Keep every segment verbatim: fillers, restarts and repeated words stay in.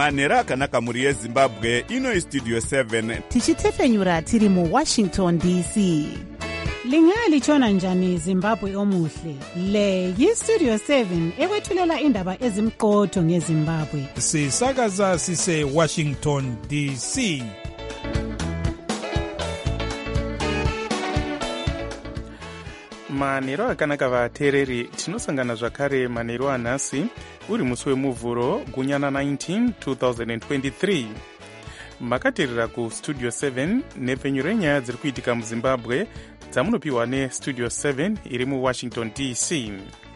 manhero akanaka mhuri yezimbabwe. Ino istudio seven tichitefenyura tiri muwashington D C. Lingalitshona njani Zimbabwe omuhle? Le yistudio seven ekwethulela indaba ezimqotho ngeZimbabwe. Sisakaza sise Washington D C. Manhero akanaka vateereri, tinosangana zvakare manhero anhasi uri musi wemuvhuro gunyana nineteen twenty twenty-three. Makateerera kustudio seven nepfenyuro renyaya dziri kuitika muZimbabwe dzamunopiwa nestudio seven iri muWashington D C.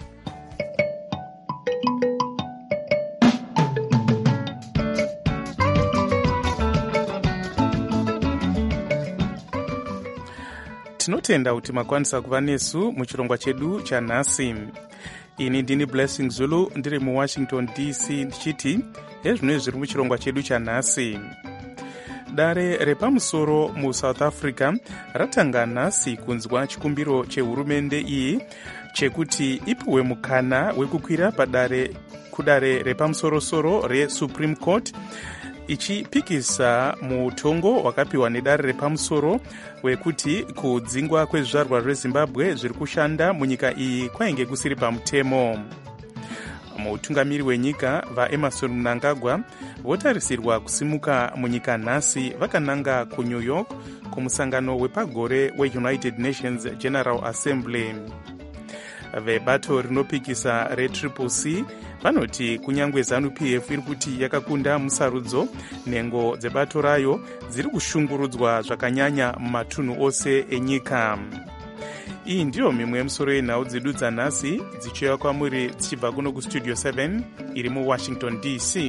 Tinotenda kuti makwanisa kuva nesu muchirongwa chedu chanhasi. Ini ndini Blessing Zulu ndiri muWashington D C ndichiti hezvino zviri muchirongwa chedu chanhasi. Dare repamusoro muSouth Africa ratanga nhasi kunzwa chikumbiro chehurumende iyi chekuti ipiwe mukana wekukwira padare kudare repamusoro-soro reSupreme Court, ichipikisa mutongo wakapiwa nedare repamusoro wekuti kudzingwa kwezvizvarwa zveZimbabwe zviri kushanda munyika iyi kwainge kusiri pamutemo. Mutungamiri wenyika vaEmerson Mnangagwa votarisirwa kusimuka munyika nhasi vakananga kuNew York kumusangano wepagore weUnited Nations General Assembly. Vebato rinopikisa reTriple C vanoti kunyangwe ZANU P F iri kuti yakakunda musarudzo, nhengo dzebato rayo dziri kushungurudzwa zvakanyanya mumatunhu ose enyika. Iyi ndiyo mimwe yemusoro yenhau dzedu dzanhasi dzichiuya kwamuri dzichibva kuno kustudio seven iri muWashington D C.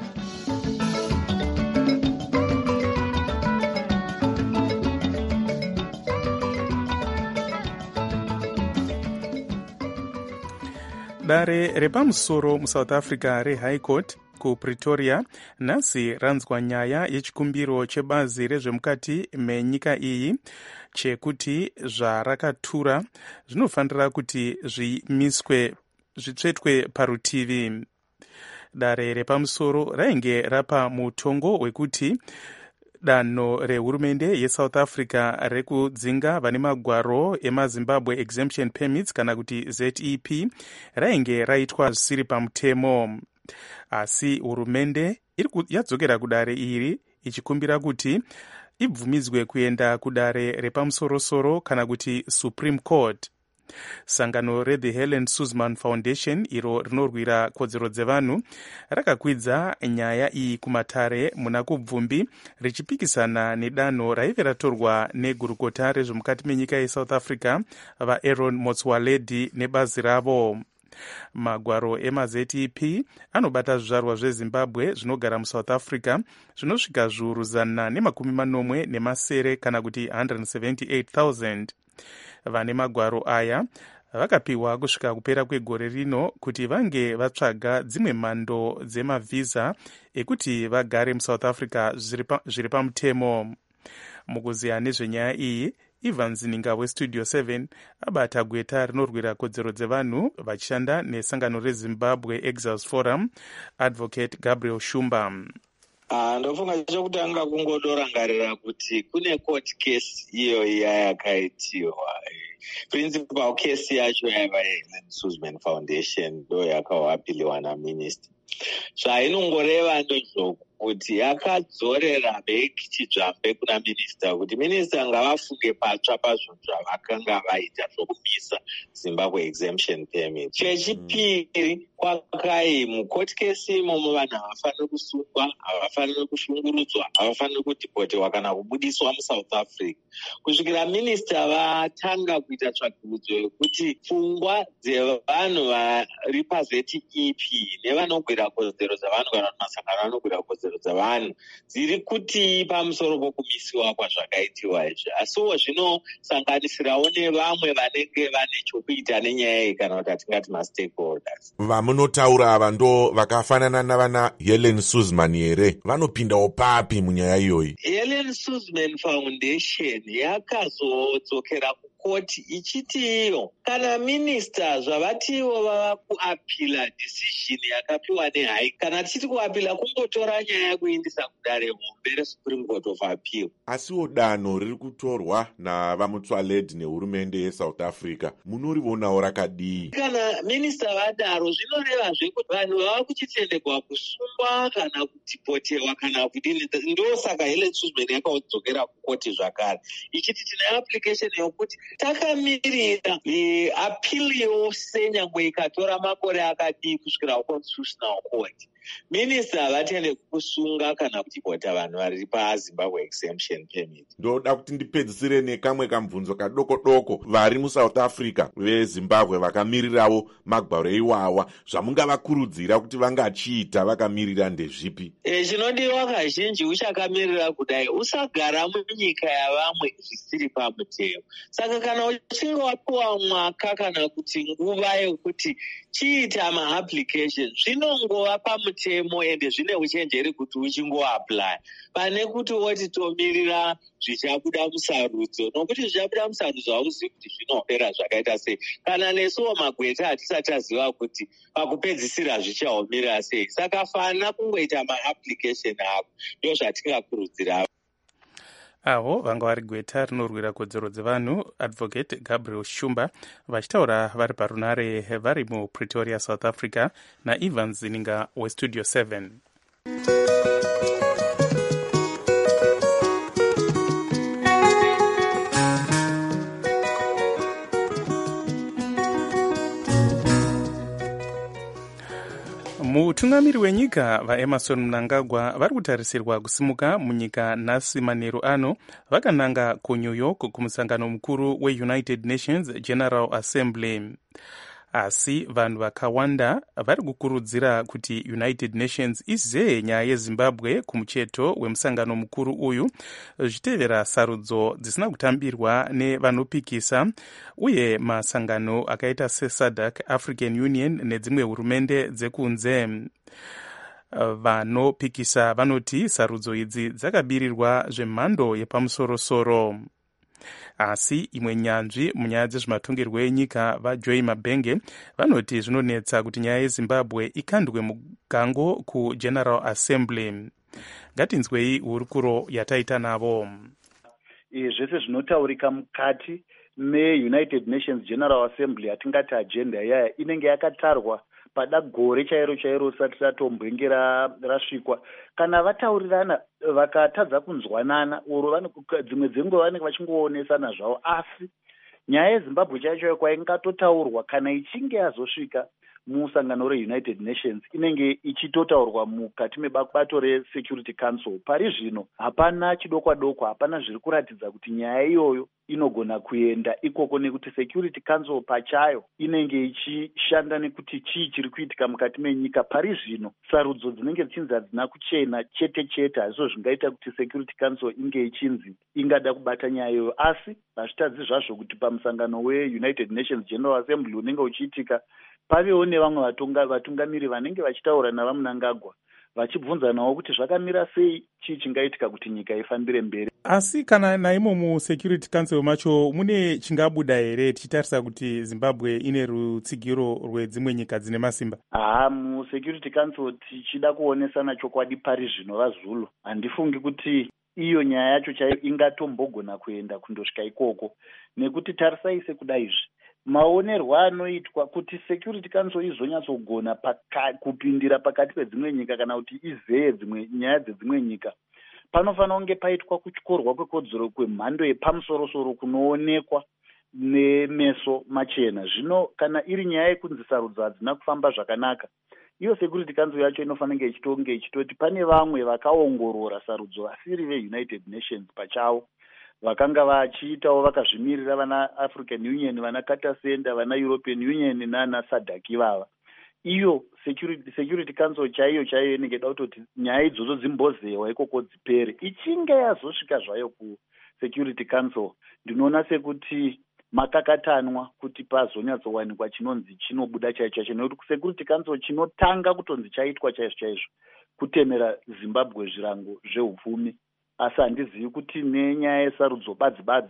Dare repamusoro muSouth Africa reHigh Court kuPretoria nhasi ranzwa nyaya yechikumbiro chebazi rezvemukati menyika iyi chekuti zvarakatura zvinofanira kuti zvimiswe zvitsvetwe parutivi. Dare repamusoro rainge rapa mutongo wekuti danho rehurumende yeSouth Africa rekudzinga vane magwaro emaZimbabwe Exemption Permits kana kuti Z E P rainge raitwa zvisiri pamutemo. Asi hurumende yadzokera kudare iri ichikumbira kuti ibvumidzwe kuenda kudare repamusoro-soro kana kuti Supreme Court. Sangano reThe Helen Suzman Foundation iro rinorwira kodzero dzevanhu rakakwidza nyaya iyi kumatare muna kubvumbi richipikisana nedanho raive ratorwa negurukota rezvemukati menyika yeSouth Africa vaAaron Motsoaledi nebazi ravo. Magwaro emaZ E P anobata zvizvarwa zveZimbabwe zvinogara muSouth Africa zvinosvika zviuru zana nemakumi manomwe nemasere kana kuti one hundred seventy-eight thousand. Vane magwaro aya vakapiwa kusvika kupera kwegore rino kuti vange vatsvaga dzimwe mhando dzemavhisa ekuti vagare muSouth Africa zviri pamutemo. Mukuziya nezvenyaya iyi, Ivan Zininga westudio seven abata gweta rinorwira kodzero dzevanhu vachishanda nesangano reZimbabwe Exiles Forum, Advocate Gabriel Shumba. Ah, ndofunga chokutanga kungodorangarira kuti kune court case iyo iya yakaitiwa. Principal case yacho yaiva yeHelen Suzman Foundation ndo yakawapiliwa naminister. Zvainongoreva ndozvoku kuti yakadzorera bheki chidzvambe kuna minista kuti minista ngavafunge patsva pazvo zvavakanga vaita zvokumisa Zimbabwe Exemption Permit. Chechipiri, kwakai mukoti case imomo vanhu havafaniri kusungwa, havafaniri kushungurudzwa, havafaniri kudhipotewa kana kubudiswa muSouth Africa. Kusvikira minista vatanga kuita tsvakurudzo yekuti pfungwa dzevanhu vari paZ E P nevanogwira kodzero dzavanhu kana kuti masangano anogwira kodzero dzavanhu dziri kuti pamusoro pokumisiwa kwazvakaitiwa izvi. Asiwo zvinosanganisirawo nevamwe vanenge vane chokuita nenyaya iyi kana kuti atingati mastakeholders. Vamunotaura ava ndo vakafanana navana Helen Suzman here, vanopindawo papi munyaya iyoyi? Helen Suzman Foundation yakazodzokera koti ichiti iyo kana minista zvavatiwo vava kuapila decision yakapiwa nehigh, kana tichiti kuapila kungotora nyaya yekuindisa kudare hombe resupreme court of appeal. Asiwo danho riri kutorwa navamutswaledi nehurumende yeSouth Africa munorivonawo rakadii? Kana minista vadaro zvinorevazve kuti vanhu vava kuchitendegwa kusungwa kana kudhipotewa kana kudini. Ndosaka Helen Suzman yakadzokera kukoti zvakare ichiti tine application yokuti takamirira appeal yose nyangwe ikatora makore akadii kusvikira kuconstitutional court. Minista havatende kusunga kana kudhipota vanhu vari paZimbabwe exemption permit. Ndoda kuti ndipedzisire nekamwe kamubvunzo kadoko doko. Vari muSouth Africa veZimbabwe vakamirirawo magwaro iwawa, zvamungavakurudzira kuti vangachiita vakamirira ndezvipi? E, chinodiwa kazhinji uchakamirira kudai usagara munyika yavamwe zvisiri pamutemo. Saka kana uchinge wapiwa mwaka kana kuti nguva yekuti chiita maapplication zvinongova pamutemo ende zvine uchenjeri kuti uchingoapply pane kuti woti tomirira zvichabuda musarudzo, nokuti zvichabuda musarudzo hauzivi kuti zvinopera zvakaita sei. Kana nesuwo magweta hatisati taziva kuti pakupedzisira zvichaomira sei. Saka fana kungoita maapplication ako, ndo zvatingakurudzira. Avo vanga vari gweta rinorwira kodzero dzevanhu Advocate Gabriel Shumba vachitaura vari parunare vari muPretoria, South Africa, naIvan Zininga weStudio seven. Mutungamiri wenyika vaEmerson Mnangagwa vari kutarisirwa kusimuka munyika nhasi manheru ano vakananga kuNew York kumusangano mukuru weUnited Nations General Assembly. Asi vanhu vakawanda vari kukurudzira kuti United Nations izeye nyaya yeZimbabwe kumucheto wemusangano mukuru uyu zvichitevera sarudzo dzisina kutambirwa nevanopikisa uye masangano akaita seSADC, African Union nedzimwe hurumende dzekunze. Vanopikisa vanoti sarudzo idzi dzakabirirwa zvemhando yepamusorosoro. Asi imwe nyanzvi munyaya dzezvematongerwo enyika vaJoy Mabenge vanoti zvinonetsa kuti nyaya yeZimbabwe ikandwe mugango kuGeneral Assembly. Ngatinzwei hurukuro yataita navo. Zvese zvinotaurika mukati meUnited Nations General Assembly yatingati agenda yaya inenge yakatarwa pada gore chairo chairo risati ratombengera rasvikwa. Kana vataurirana vakatadza kunzwanana oro dzimwe dzenguva vanenge vachingoonesana zvavo, asi nyaya yeZimbabwe chaicho kwaingatotaurwa kana ichinge yazosvika musangano reUnited Nations inenge ichitotaurwa mukati mebato reSecurity Council. Pari zvino hapana chidokwa doko, hapana zviri kuratidza kuti nyaya iyoyo inogona kuenda ikoko, nekuti Security Council pachayo inenge ichishanda nekuti chii chiri kuitika mukati menyika. Pari zvino sarudzo dzinenge dzichinzi hadzina kuchena chete chete, hazvo zvingaita kuti Security Council inge ichinzi ingada kubata nyaya iyoyo. Asi hazvitadzi zvazvo kuti pamusangano weUnited Nations General Assembly unenge uchiitika pavewo nevamwe vatunga vatungamiri vanenge vachitaura navaMnangagwa vachibvunzanawo kuti zvakamira sei, chii chingaitika kuti nyika ifambire mberi. Asi kana naimo muSecurity Council macho mune chingabuda here tichitarisa kuti Zimbabwe ine rutsigiro rwedzimwe nyika dzine masimba? Haa, muSecurity Council tichida kuonesana chokwadi pari zvino vaZulu, handifungi kuti iyo nyaya yacho chaiyo ingatombogona kuenda kundosvika ikoko, nekuti tarisai sekudai izvi maonerwo anoitwa kuti Security Council izonyatsogona paka, kupindira pakati pedzimwe nyika kana kuti izeye dzimwe nyaya dzedzimwe nyika, panofanira kunge paitwa kutyorwa kwekodzero kwemhando yepamusorosoro kunoonekwa nemeso machena. Zvino kana iri nyaya yekunzi sarudzo hadzina kufamba zvakanaka, iyo Security Council yacho inofanira ichitonge ichitoti pane vamwe vakaongorora sarudzo vasiri veUnited Nations pachavo, vakanga vachiitawo vakazvimirira vana African Union, vana Carter Center, vana European Union nana SADC ivava. Iyo Security, Security Council chaiyo chaiyo inenge da kutoti nyaya idzodzo dzimbozewa ikoko dzipere. Ichinge yazosvika zvayo kuSecurity Council, ndinoona sekuti makakatanwa kuti pazonyatsowanikwa chinonzi chinobuda chaicho chaicho, nekuti kuSecurity Council chinotanga kutonzi chaitwa chaizvo chaizvo kutemera Zimbabwe zvirango zveupfumi. Asi handizivi kuti nenyaya yesarudzo badzi badzi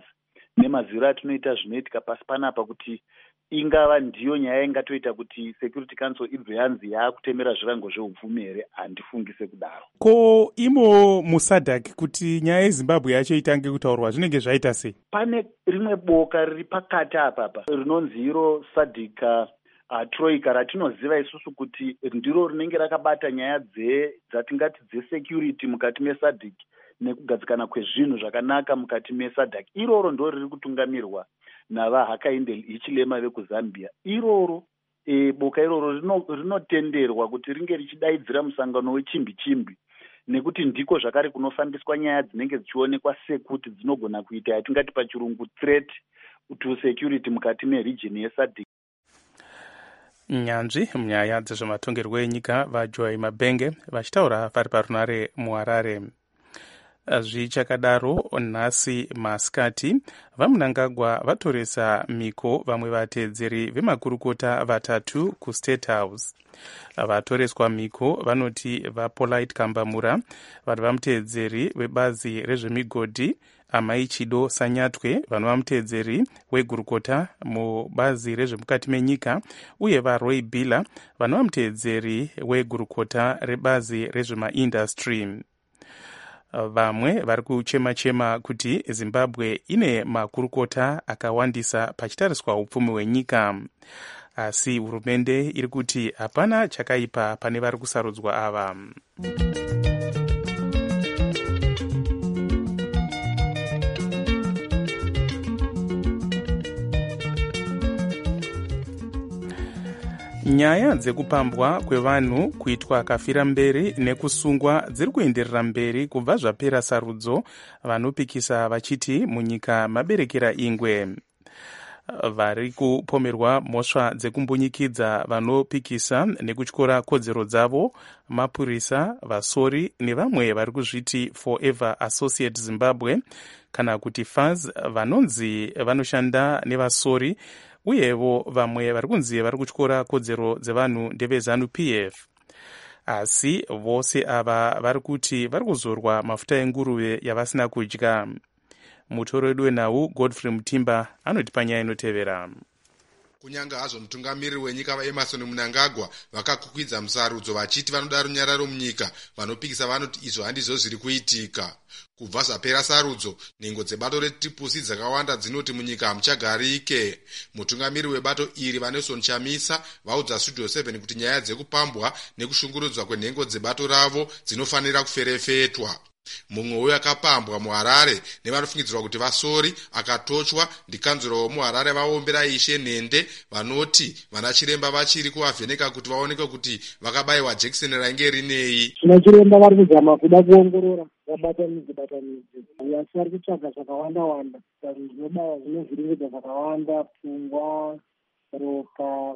nemaziro atinoita zvinoitika pasi panapa, kuti ingava ndiyo nyaya ingatoita kuti Security Council ibve yanzi yaakutemera zvirango zveupfumi here. Handifungise kudaro. Ko imo musadhak kuti nyaya yezimbabwe yacho itange kutaurwa zvinenge zvaita sei? Pane rimwe boka riri pakati apapa rinonzi iro sadhika uh, troika ratinoziva isusu kuti ndiro rinenge rakabata nyaya dze dzatingati dzesecurity mukati mesadhik nekugadzikana kwezvinhu zvakanaka mukati mesadhak. Iroro ndo riri kutungamirwa navaHakainde Hichilema vekuzambia. Iroro e, boka iroro rinotenderwa kuti ringe richidaidzira musangano wechimbi chimbi, nekuti ndiko zvakare kunofambiswa nyaya dzinenge dzichionekwa sekuti dzinogona kuita yatingati pachirungu threat to security mukati meregion yesadhik. Nyanzvi munyaya dzezvematongerwo enyika vaJoy Mabenge vachitaura vari parunare muHarare. Zvichakadaro nhasi masikati vaMnangagwa vatoresa miko vamwe vateedzeri vemakurukota vatatu kuState House. Vatoreswa miko vanoti vaPolite Kambamura vari vamuteedzeri webazi rezvemigodhi, Amai Chido Sanyatwe vanova muteedzeri wegurukota mubazi rezvemukati menyika, uye vaRoy Bhila vanova muteedzeri wegurukota rebazi rezvemaindastry. Vamwe vari kuchema-chema kuti Zimbabwe ine makurukota akawandisa pachitariswa upfumi hwenyika, asi hurumende iri kuti hapana chakaipa pane vari kusarudzwa ava. Nyaya dzekupambwa kwevanhu kuitwa kafira mberi nekusungwa dziri kuenderera mberi kubva zvapera sarudzo, vanopikisa vachiti munyika maberekera ingwe. Vari kupomerwa mhosva dzekumbundikidza vanopikisa nekutyora kodzero dzavo, mapurisa, vasori nevamwe vari kuzviti Forever Associate Zimbabwe kana kuti F A Z vanonzi vanoshanda nevasori, uyevo vamwe vari kunzi vari kutyora kodzero dzevanhu ndeveZANU P F. Asi vose ava vari kuti vari kuzorwa mafuta enguruve yavasina kudya. Mutoro wedu wenhau Godfrey Mutimba anoti panyaya inotevera. Kunyanga hazvo mutungamiriri wenyika vaEmerson Mnangagwa vakakukwidza musarudzo vachiti vanoda runyararo munyika, vanopikisa vanoti izvo handizvo zviri kuitika. Kubva zvapera sarudzo, nhengo dzebato reTripusi dzakawanda dzinoti munyika hamuchagarike. Mutungamiriri webato iri vaNelson Chamisa vaudza Studio seven kuti nyaya dzekupambwa nekushungurudzwa kwenhengo dzebato ravo dzinofanira kuferefetwa. Mumwe uyo akapambwa muHarare nevanofungidzirwa kuti vasori akatochwa ndikanzuro womuHarare vaombera Ishe Nende vanoti vana chiremba vachiri kuvavheneka kuti vaoneke kuti vakabayiwa jekiseni rainge rinei. Vana chiremba vari kuzama kuda kuongorora vabatanidzi batanidzi asi vari kutsvaga zvakawanda wanda zvinobaya zvinovhiringidza zvakawanda, pfungwa, ropa,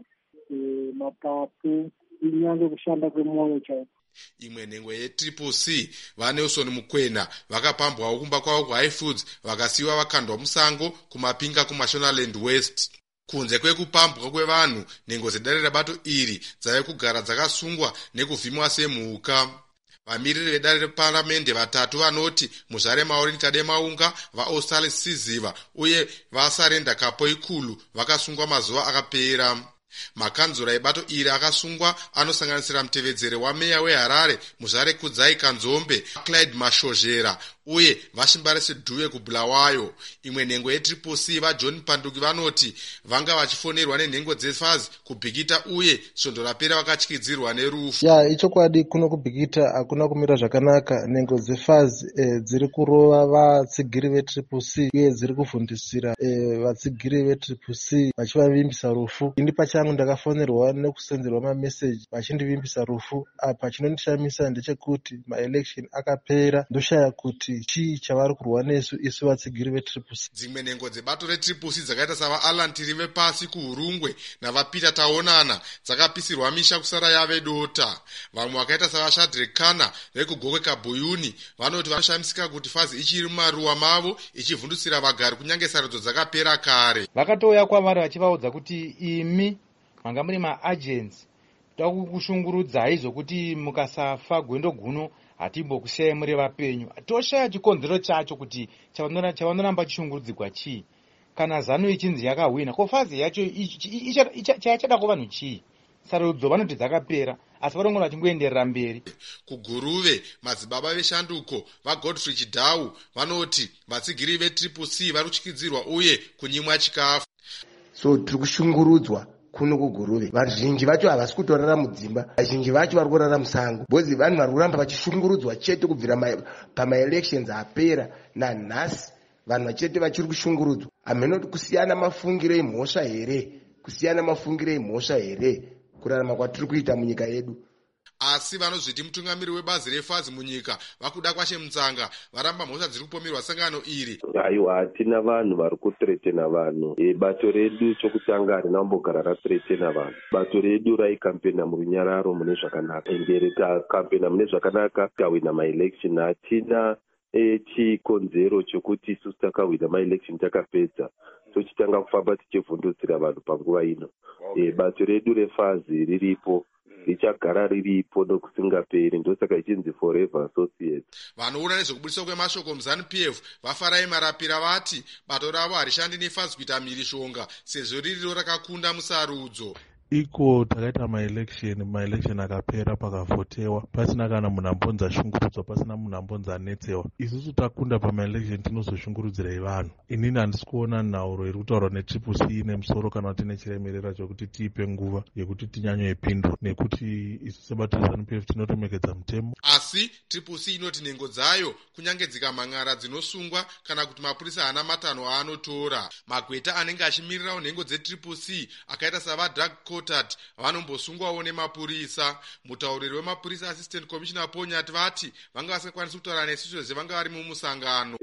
mapapu, inyange kushanda kwemwoyo chaiko. Imwe nhengo yeTripusi vaNelson Mukwena vakapambwawo kumba kwavo kuHigh Foods vakasiyiwa vakandwa musango kumapinga kuMashonaland West. Kunze kwekupambwa kwevanhu, nhengo dzedare rebato iri dzave kugara dzakasungwa nekuvhimwa semhuka. Vamiriri vedare reparamende vatatu vanoti Muzvare Maureen Tademaunga, vaAustral Siziva uye vaSarenda Kapoikulu vakasungwa mazuva akapera. Makanzura ebato iri akasungwa anosanganisira mutevedzeri wameya weHarare Muzvare Kudzai Kanzombe, Clyde Mashozhera uye Vashimbarese Dhuwe kuBulawayo. Imwe nhengo yeTripusi vaJohn Panduki vanoti vanga vachifonerwa nenhengo dzeFAZ kubhikita uye svondo rapera vakatyidzirwa nerufu. Ya ichokwadi kuno kubhikita hakuna kumira zvakanaka. Nhengo dzeFAZ eh, dziri kurova vatsigiri veTripusi uye dziri kuvhundisira eh, vatsigiri veTripusi vachivavimbisa rufu. Ini pachangu ndakafonerwa nekusenderwa mameseji vachindivimbisa rufu. Apa chinondishamisa ndechekuti maelection akapera ndoshaya kuti chii chavari kurwa nesu isu vatsigiri veTripusi. Dzimwe nhengo dzebato reTripusi dzakaita sava Alan Tirive pasi kuHurungwe navaPeter Taonana dzakapisirwa misha kusara yave dota. Vamwe vakaita sava Shadrack Kana vekugokwe Kabuyuni vanoti vanoshamisika kuti FAZ ichiri mumaruwa mavo ichivhundusira vagari kunyange sarudzo dzakapera kare. Vakatouya kwavari vachivaudza kuti imi manga muri maagents toda kukushungurudzai zvokuti mukasafa gwendo guno hatimbokusiyai muri vapenyu. Toshaya chikonzero chacho kuti chavanoramba chishungurudzirwa chii. kana zanu ichinzi yakahwina ko fazi yacho chachada kuvanhu chii sarudzo vanoti dzakapera asi varongona vachingoenderera mberi. Kuguruve madzibaba veshanduko vagodfrey chidhau vanoti vatsigiri vetriple c vari kutyidzirwa uye kunyimwa chikafu. So tiri kushungurudzwa kuno kuguruve. Vazhinji vacho havasi kutorara mudzimba, vazhinji vacho vari kurara musango, bhozi vanhu vari kuramba vachishungurudzwa chete kubvira pamaelections apera nanhasi. Vanhu vachete vachiri kushungurudzwa. Hamenoti kusiyana mafungiro emhosva here, kusiyana mafungiro emhosva here kurarama kwatiri kuita munyika yedu. Asi vanozviti mutungamiri webazi refazi munyika vakuda kwashe mutsanga varamba mhosva dziri kupomerwa sangano iri. Aiwa, hatina vanhu vari kutretena vanhu. E, bato redu chokutanga harina kumbogara ratretena vanhu. Bato redu raikampena murunyararo mune zvakanaka, ende rikakampena mune zvakanaka tikawina maelection. Hatina e, chikonzero chokuti isusu takawina maelection takapedza tochitanga kufamba tichivhundutsira vanhu panguva ino. E, bato redu refazi riripo, richagara riripo nokusingaperi, ndosaka ichinzi forever associate. Vanoona nezvekubudiswa kwemashoko muZANU P F vafarai marapira vati bato ravo harishandi nefazi kuita mhirishonga sezvo ririro rakakunda musarudzo. Iko takaita maelection, maelection akapera pakavhotewa pasina kana munhu ambonzi ashungurudzwa, pasina munhu ambonzi anetsewa. Isusu takunda pamaelection tinozoshungurudzirai vanhu. Inini handisi kuona nhauro iri kutaurwa netriple c nemusoro kana kuti nechiremerera chokuti tiipe nguva yekuti tinyanyoipindura, nekuti isu sebato reZANU P F tinotomekedza mutemo. Asi triple c inoti nhengo dzayo kunyange dzikamhan'ara dzinosungwa kana kuti mapurisa haana matanho aanotora. Magweta anenge achimirirawo nhengo dzetriple c akaita savadrag Kotat vanombosungwawo nemapurisa. Mutauriri wemapurisa assistant commissioner Ponyati vati vanga vasingakwanisi kutaura nesu sezvo vanga vari mumusangano.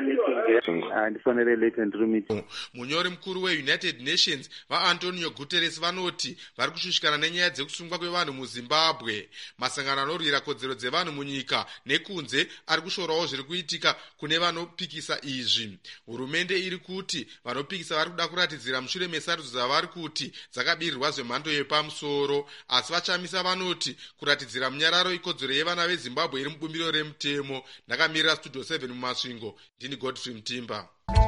Munyori mukuru weUnited Nations vaAntonio Guterres vanoti vari kushushikana nenyaya dzekusungwa kwevanhu muZimbabwe. Masangano anorwira kodzero dzevanhu munyika nekunze ari kushorawo zviri kuitika kune vanopikisa izvi. Hurumende iri kuti vanopikisa vari kuda kuratidzira mushure mesarudzo dzavari kuti dzakabirirwa zvemhando yepamusoro, asi vachamisa vanoti kuratidzira munyararo ikodzero yevana veZimbabwe iri mubumbiro remutemo. Ndakamirira Studio seven mumasvingo, ndini Godfrey Mtimba.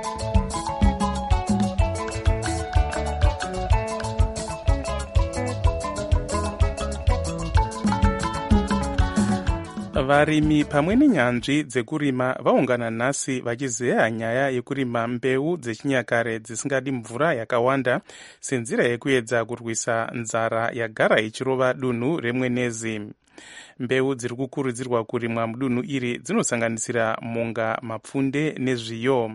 Varimi pamwe nenyanzvi dzekurima vaungana nhasi vachizeya nyaya yekurima mbeu dzechinyakare dzisingadi mvura yakawanda senzira yekuedza kurwisa nzara yagara ichirova dunhu remwenezi. Mbeu dziri kukurudzirwa kurimwa mudunhu iri dzinosanganisira monga, mapfunde nezviyo.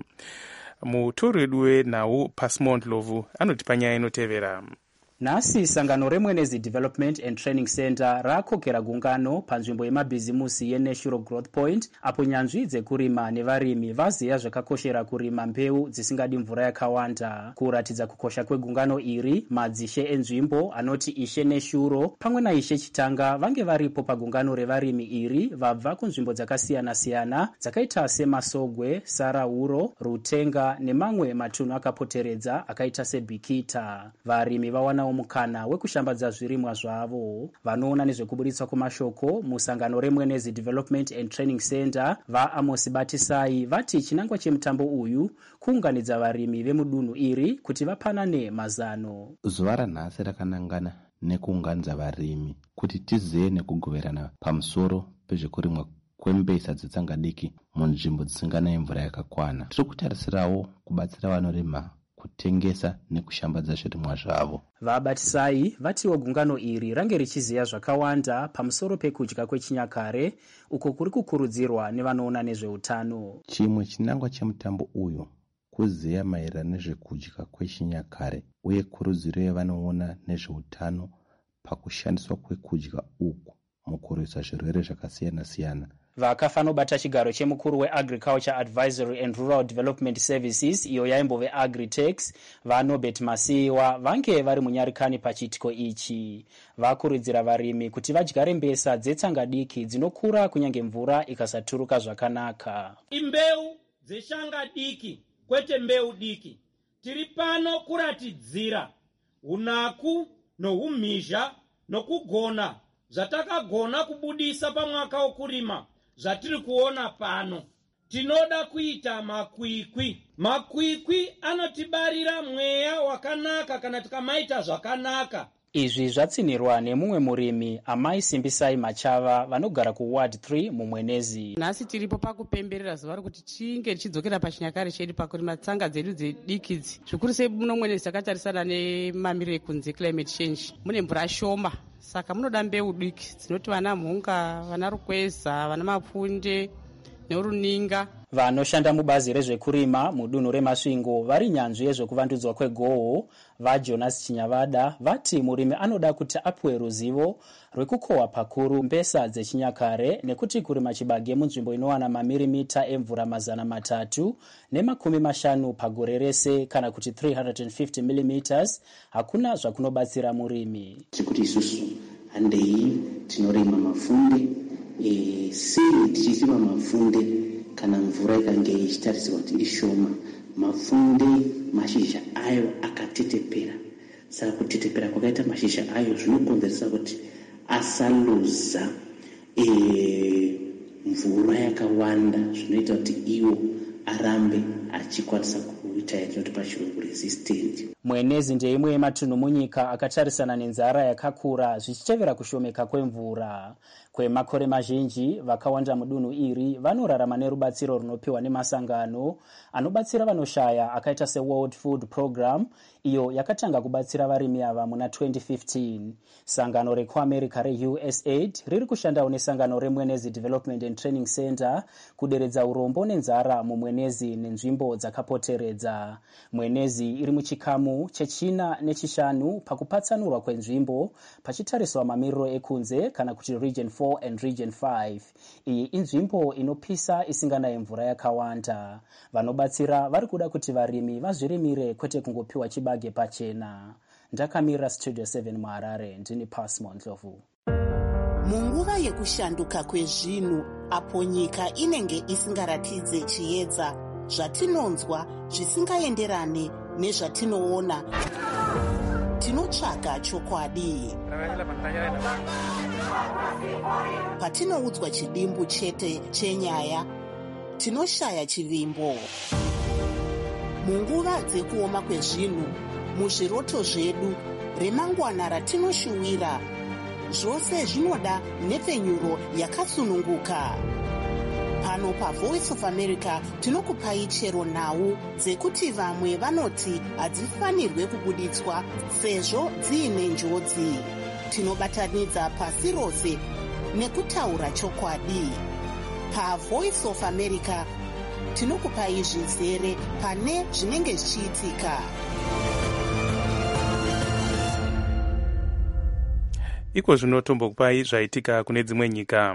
Mutori wedu wenhau Pasmond Lovu anotipa nyaya inotevera. Nhasi sangano remwenezi Development and Training Center rakokera gungano panzvimbo yemabhizimusi yeNational Growth Point apo nyanzvi dzekurima nevarimi vaziya zvakakoshera kurima mbeu dzisingadi mvura yakawanda. Kuratidza kukosha kwegungano iri, madzishe enzvimbo anoti Ishe Neshuro pamwe naIshe Chitanga vange varipo pagungano revarimi iri vabva kunzvimbo dzakasiyana-siyana dzakaita seMasogwe, Sarauro, Rutenga nemamwe matunhu akapoteredza akaita seBikita. Varimi vawana mukana wekushambadza zvirimwa zvavo. Vanoona nezvekubuditswa kwemashoko musangano remwenezi Development and Training Center vaAmosi Batisai vati chinangwa chemutambo uyu kuunganidza varimi vemudunhu iri kuti vapanane mazano. Zuva ranhasi rakanangana nekuunganidza varimi kuti tizive nekugoverana pamusoro pezvekurimwa kwembesa dzetsangadiki munzvimbo dzisinganayi mvura yakakwana. Tiri kutarisirawo kubatsira vanorima kutengesa nekushambadza zvirimwa zvavo. Vabatisai vatiwo gungano iri range richiziya zvakawanda pamusoro pekudya kwechinyakare uko kuri kukurudzirwa nevanoona nezveutano. Chimwe chinangwa chemutambo uyu kuziya maererano nezvekudya kwechinyakare uye kurudziro yavanoona nezveutano pakushandiswa kwekudya uku mukurwisa zvirwere zvakasiyana-siyana. Vakafanobata chigaro chemukuru weAgriculture Advisory and Rural Development Services iyo yaimbove Agritex vaNobert Masiwa vange vari munyarikani pachitiko ichi. Vakurudzira varimi kuti vadyare mbesa dzetsangadiki dzinokura kunyange mvura ikasaturuka zvakanaka. Imbeu dzeshanga diki kwete mbeu diki. Tiri pano kuratidzira unaku noumhizha nokugona zvatakagona kubudisa pamwaka wokurima zvatiri kuona pano. tinoda kuita makwikwi. Makwikwi anotibarira mweya wakanaka kana tikamaita zvakanaka. Izvi zvatsinirwa nemumwe murimi Amai Simbisai Machava vanogara kuward three mumwenezi. Nhasi tiripo pakupemberera zuva rokuti tinge tichidzokera pachinyakare chedu pakurima tsanga dzedu dzedikidzi. Zvikuru sei muno mwenezi takatarisana nemamiriro ekunze climate change. Mune mvura shoma saka munoda mbeu diki dzinoti vana mhunga, vana rukweza, vana mapfunde neruninga. Vanoshanda mubazi rezvekurima mudunhu remasvingo vari nyanzvi yezvekuvandudzwa kwegoho vaJonas Chinyavada vati murimi anoda kuti apuwe ruzivo rwekukohwa pakuru mbesa dzechinyakare nekuti kurima chibage munzvimbo inowana mamilimita emvura mazana matatu nemakumi mashanu pagore rese kana kuti three hundred fifty millimeters hakuna zvakunobatsira murimi. Tikuti isusu handei tinorima mafunde e, sei tichisima mafunde kana mvura ikange ichitarisirwa kuti ishoma, mafunde mashizha ayo akatetepera. Saka kutetepera kwakaita mashizha ayo zvinokonzeresa kuti asaluza e, mvura yakawanda, zvinoita kuti iwo arambe achikwanisa kuita yatinoti pachirungu resistant. Mwenezi ndeimwe yematunhu munyika akatarisana nenzara yakakura zvichichevera kushomeka kwemvura. Kwemakore mazhinji vakawanda mudunhu iri vanorarama nerubatsiro runopiwa nemasangano anobatsira vanoshaya akaita seWorld Food Program iyo yakatanga kubatsira varimi ava muna twenty fifteen. Sangano rekuAmerica reU S A I D riri kushandawo nesangano reMwenezi Development and Training Center kuderedza urombo nenzara mumwenezi nenzvimbo dzakapoteredza. Mwenezi iri muchikamu chechina nechishanu pakupatsanurwa kwenzvimbo pachitariswa mamiriro ekunze kana kuti Region four and Region five. Iyi inzvimbo inopisa isinganaye mvura yakawanda. Vanobatsira vari kuda kuti varimi vazvirimire kwete kungopiwa chibage pachena. Ndakamira Studio seven muHarare, ndini Pasmo Ndlovu. Munguva yekushanduka kwezvinhu apo nyika inenge isingaratidze chiedza, zvatinonzwa zvisingaenderane nezvatinoona, tinotsvaga chokwadi. Patinoudzwa chidimbu chete chenyaya, tinoshaya chivimbo. Munguva dzekuoma kwezvinhu, muzviroto zvedu, remangwana ratinoshuwira, zvose zvinoda nhepfenyuro yakasununguka. Pano paVoice of America tinokupai chero nhau dzekuti vamwe vanoti hadzifanirwe kubuditswa sezvo dziine njodzi. Tinobatanidza pasi rose nekutaura chokwadi. PaVoice of America tinokupai zvizere pane zvinenge zvichiitika. Iko zvinotombokupai zvaitika kune dzimwe nyika.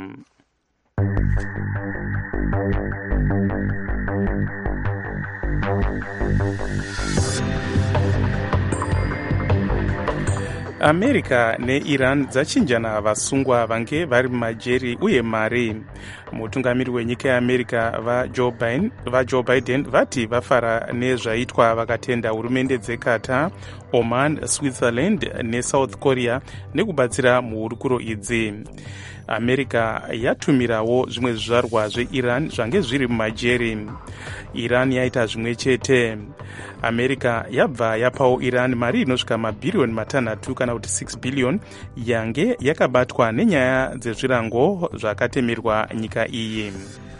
America neIran dzachinjana vasungwa vange vari majeri uye mari. Mutungamiri wenyika yeAmerica vaJoe Biden, vaJoe Biden vati vafara nezvaitwa vakatenda hurumende dzeQatar, Oman, Switzerland neSouth Korea nekubatsira muhurukuro idzi. America yatumirawo zvimwe zvizvarwa zveIran zvange zviri mumajeri. Iran yaita zvimwe chete. America yabva yapawo Iran mari inosvika mabhiriyoni matanhatu kana kuti six billion yange yakabatwa nenyaya dzezvirango zvakatemerwa nyika iyi.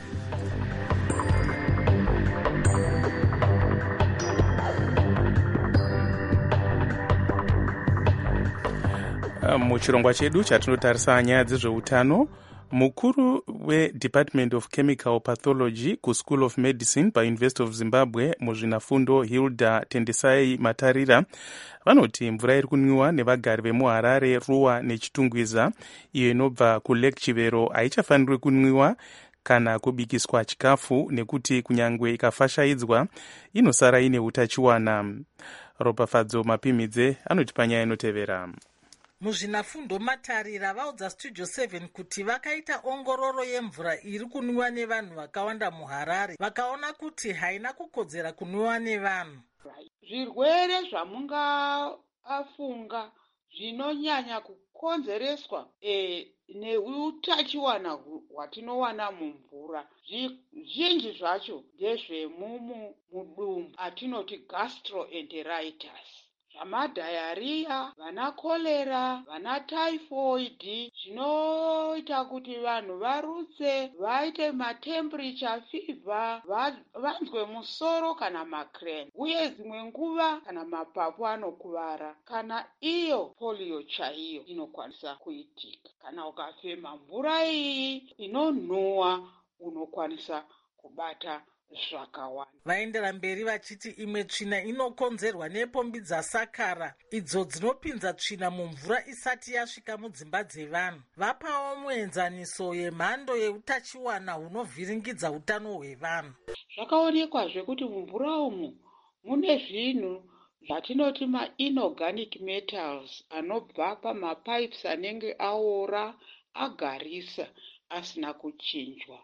Muchirongwa chedu chatinotarisa nyaya dzezveutano, mukuru weDepartment of Chemical Pathology kuSchool of Medicine paUniversity of Zimbabwe muzvinafundo Hilda Tendesai Matarira vanoti mvura iri kunwiwa nevagari vemuHarare, Ruwa neChitungwiza iyo inobva kuLake Chivero haichafanirwi kunwiwa kana kubikiswa chikafu nekuti kunyangwe ikafashaidzwa inosara ine utachiwana. Ropafadzo Mapimidze anotipa nyaya inotevera. Muzvinafundo Matarira vaudza Studio seven kuti vakaita ongororo yemvura iri kunwiwa nevanhu vakawanda muHarare vakaona kuti haina kukodzera kunwiwa nevanhu. Zvirwere zvamungafunga zvinonyanya kukonzereswa e, neutachiwana hwatinowana mumvura. Zvinji zvacho ndezvemumu mudumbu atinoti gastroenteritis, zvamadhayariya, vana kolera, vana typhoid, zvinoita kuti vanhu varutse, vaite matemperature fever, vanzwe musoro kana makreni, uye dzimwe nguva kana mapapu anokuvara, kana iyo polio chaiyo inokwanisa kuitika. Kana ukafema mvura iyi inonhuwa unokwanisa kubata zvakawanda. Vaendera mberi vachiti imwe tsvina inokonzerwa nepombi dzasakara idzo dzinopinza tsvina mumvura isati yasvika mudzimba dzevanhu. Vapawo muenzaniso yemhando yeutachiwana hunovhiringidza utano hwevanhu. Zvakaonekwazve kuti mumvura umu mune zvinhu zvatinoti ma-inorganic metals anobva pamapipes anenge aora, agarisa, asina kuchinjwa.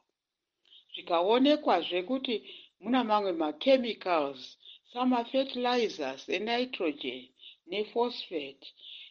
Zvikaonekwazve kuti muna mamwe ma-chemicals, sama-fertilizers enitrogen nephosphate,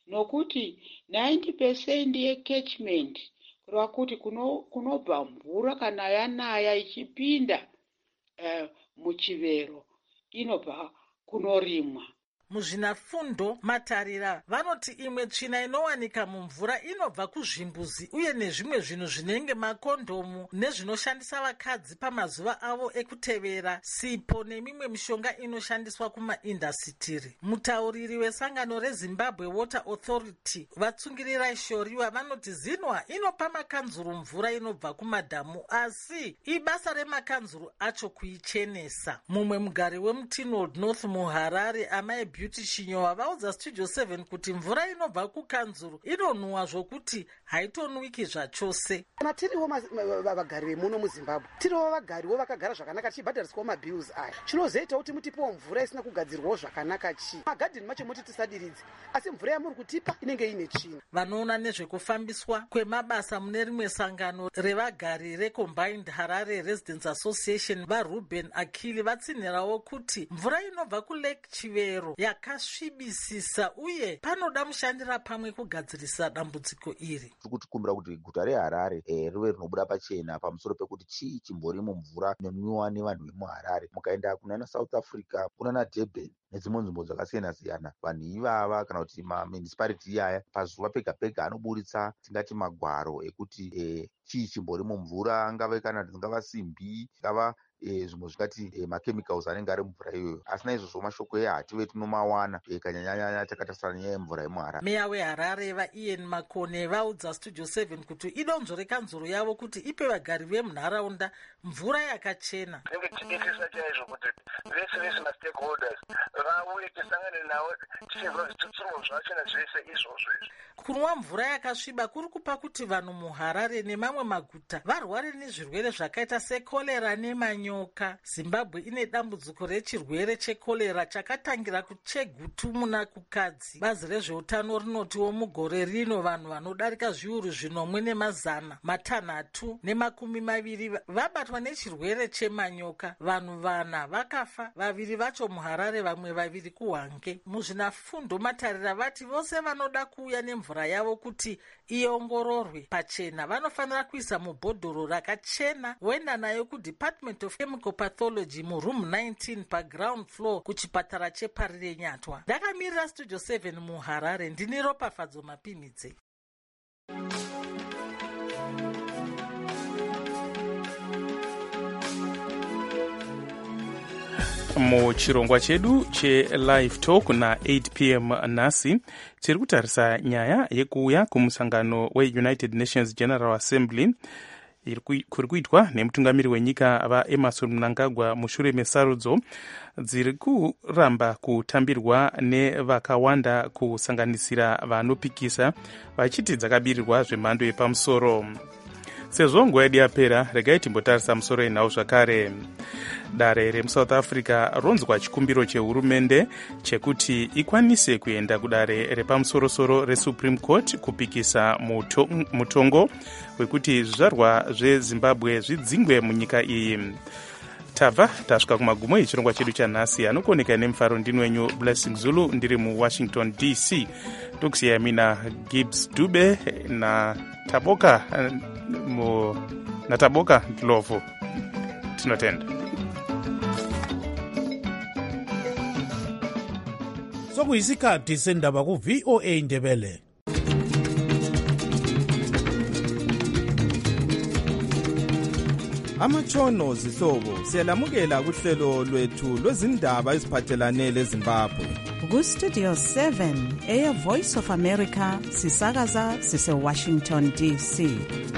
nokuti ninety percent ye-catchment kureva kuti kunobva mvura kana yanaya ichipinda uh, muchivero inobva kunorimwa. Muzvinafundo matarira vanoti imwe tsvina inowanika mumvura inobva kuzvimbuzi uye nezvimwe zvinhu zvinenge makondomu nezvinoshandisa vakadzi pamazuva avo ekutevera, sipo nemimwe mishonga inoshandiswa kumaindasitiri. Mutauriri wesangano reZimbabwe Water Authority vatsungirira Shoriwa vanoti zinwa inopa makanzuru mvura inobva kumadhamu, asi ibasa remakanzuru acho kuichenesa. Mumwe mugari weMtinold North muHarare amai Beauty Shinyowa vaudza Studio seven kuti mvura inobva kukanzuru inonhuwa zvokuti haitonwiki zvachose. Kana tiriwo vagari vemuno muZimbabwe, tiriwo vagariwo vakagara zvakanaka tichibhadhariswawo mabills aya, chinozoita kuti mutipewo mvura isina kugadzirwawo zvakanaka chii. Magadheni macho muti tisadiridze, asi mvura yamuri kutipa inenge ine tsvina. Vanoona nezvekufambiswa kwemabasa mune rimwe sangano revagari reCombined Harare Residents Association vaRuben Akili vatsinhirawo kuti mvura inobva kuLake Chivero yakasvibisisa uye panoda mushandira pamwe kugadzirisa dambudziko iri. Tikutikumbira kuti guta reHarare eh, rive rinobuda pachena pamusoro pekuti chii chimbori mumvura inonwiwa nevanhu vemuHarare. Mukaenda kunana South Africa, kunana Durban nedzimwe nzvimbo dzakasiyana siyana, vanhu ivava kana kuti mamunicipality iyaya pazuva pega pega anoburitsa tingati magwaro ekuti eh, chii chimbori mumvura, angave kana dzingava simbi, ngava E, zvimwe zvikati e, machemicals anenge ari mumvura iyoyo. Asina izvozvo mashoko ehative tinomawana e, kanyanyanya takatasara nyaya yemvura yemuHarare. Meya weHarare vaIan Makone vaudza Studio seven kuti idonzvo rekanzuro yavo kuti ipe vagari vemunharaunda mvura yakachena. Tinenge tichidikisa chaizvo kuti vese vese mastakeholders vauye tisangane navo tichibva zvitutsirwa zvachena zvese izvozvo izvi. Kunwa mvura yakasviba kuri kupa kuti vanhu muHarare nemamwe maguta varware nezvirwere zvakaita sekolera nemanyoka. Zimbabwe ine dambudziko rechirwere chekolera chakatangira kuchegutu muna kukadzi. Bazi rezveutano rinotiwo mugore rino vanhu vanodarika zviuru zvinomwe nemazana matanhatu nemakumi maviri vabatwa nechirwere chemanyoka. Vanhu vana vakafa, vaviri vacho muHarare, vamwe vaviri kuHwange. Muzvinafundo matarira vati vose vanoda kuuya nemvura yavo kuti iongororwe pachena vanofanira kuisa mubhodhoro rakachena voenda nayo kuDepartment of Chemical Pathology muroom nineteen paground floor kuchipatara cheParire Nyatwa. Ndakamirira Studio seven muHarare, ndini Ropafadzo Mapimidze. Muchirongwa chedu chelive talk na eight p m nhasi tiri kutarisa nyaya yekuuya kumusangano weUnited Nations General Assembly kuri kuitwa nemutungamiri wenyika vaEmerson Mnangagwa mushure mesarudzo dziri kuramba kutambirwa nevakawanda kusanganisira vanopikisa vachiti dzakabirirwa zvemhando yepamusoro. Sezvo nguva yedu yapera, regai timbotarisa musoro enhau zvakare. Dare remuSouth Africa ronzwa chikumbiro chehurumende chekuti ikwanise kuenda kudare repamusorosoro reSupreme Court kupikisa mutongo wekuti zvizvarwa zveZimbabwe zvidzingwe munyika iyi. Tabva tasvika kumagumo echirongwa chedu chanhasi. Anokuoneka nemufaro ndini wenyu Blessing Zulu, ndiri muWashington D C. Tokusiyai mina Gibbs Dube na Taboka mu nataboka Ndlovu tinotenda. Sokuyisikhathi sendaba ku V O A Ndebele. Amatshono zihlobo siyalamukela kuhlelo lwethu lwezindaba eziphathelane leZimbabwe. Ku Studio seven eya Voice of America sisakaza sise Washington D C.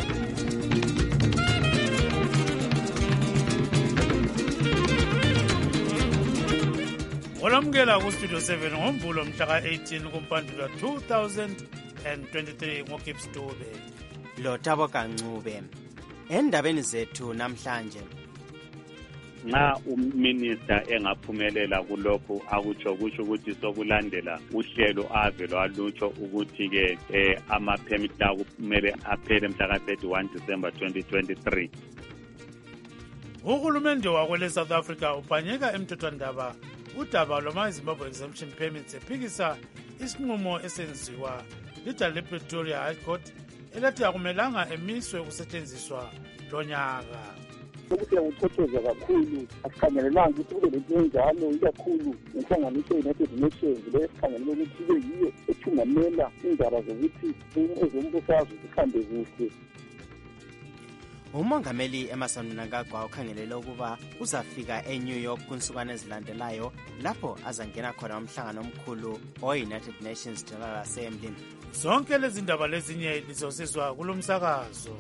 Olamukela ku Studio seven ngomvulo mhla ka eighteen kuMpandula two thousand twenty-three ngoKips Dube. Lo Taboka Ncube. Endabeni zethu namhlanje nxa uminister engaphumelela kulokho akutsho kusho ukuthi sokulandela uhlelo avelo alutsho ukuthi ke eh, ama permit la kumele aphele mhla ka thirty-one December twenty twenty-three. Uhulumende wakwele South Africa uphanyeka emthethwandaba udaba lwama Zimbabwe exemption permits ephikisa isinqumo esenziwa lidala lePretoria High Court elathi akumelanga emiswe ukusetshenziswa lonyaka. Ukuthi nguthokoza kakhulu asikhangelelanga ukuthi kube lento enjalo ikakhulu inhlanganiso United Nations lesikhangelele ukuthi kube yiyo ethungamela indaba zokuthi ezombusazwe zihambe kuhle. Umongameli Emmerson Mnangagwa ukhangelele ukuba uzafika eNew York kunsukwana ezilandelayo lapho azangena khona umhlangano omkhulu o-United Nations General Assembly. Zonke lezi ndaba lezinye lizosizwa kulomsakazo.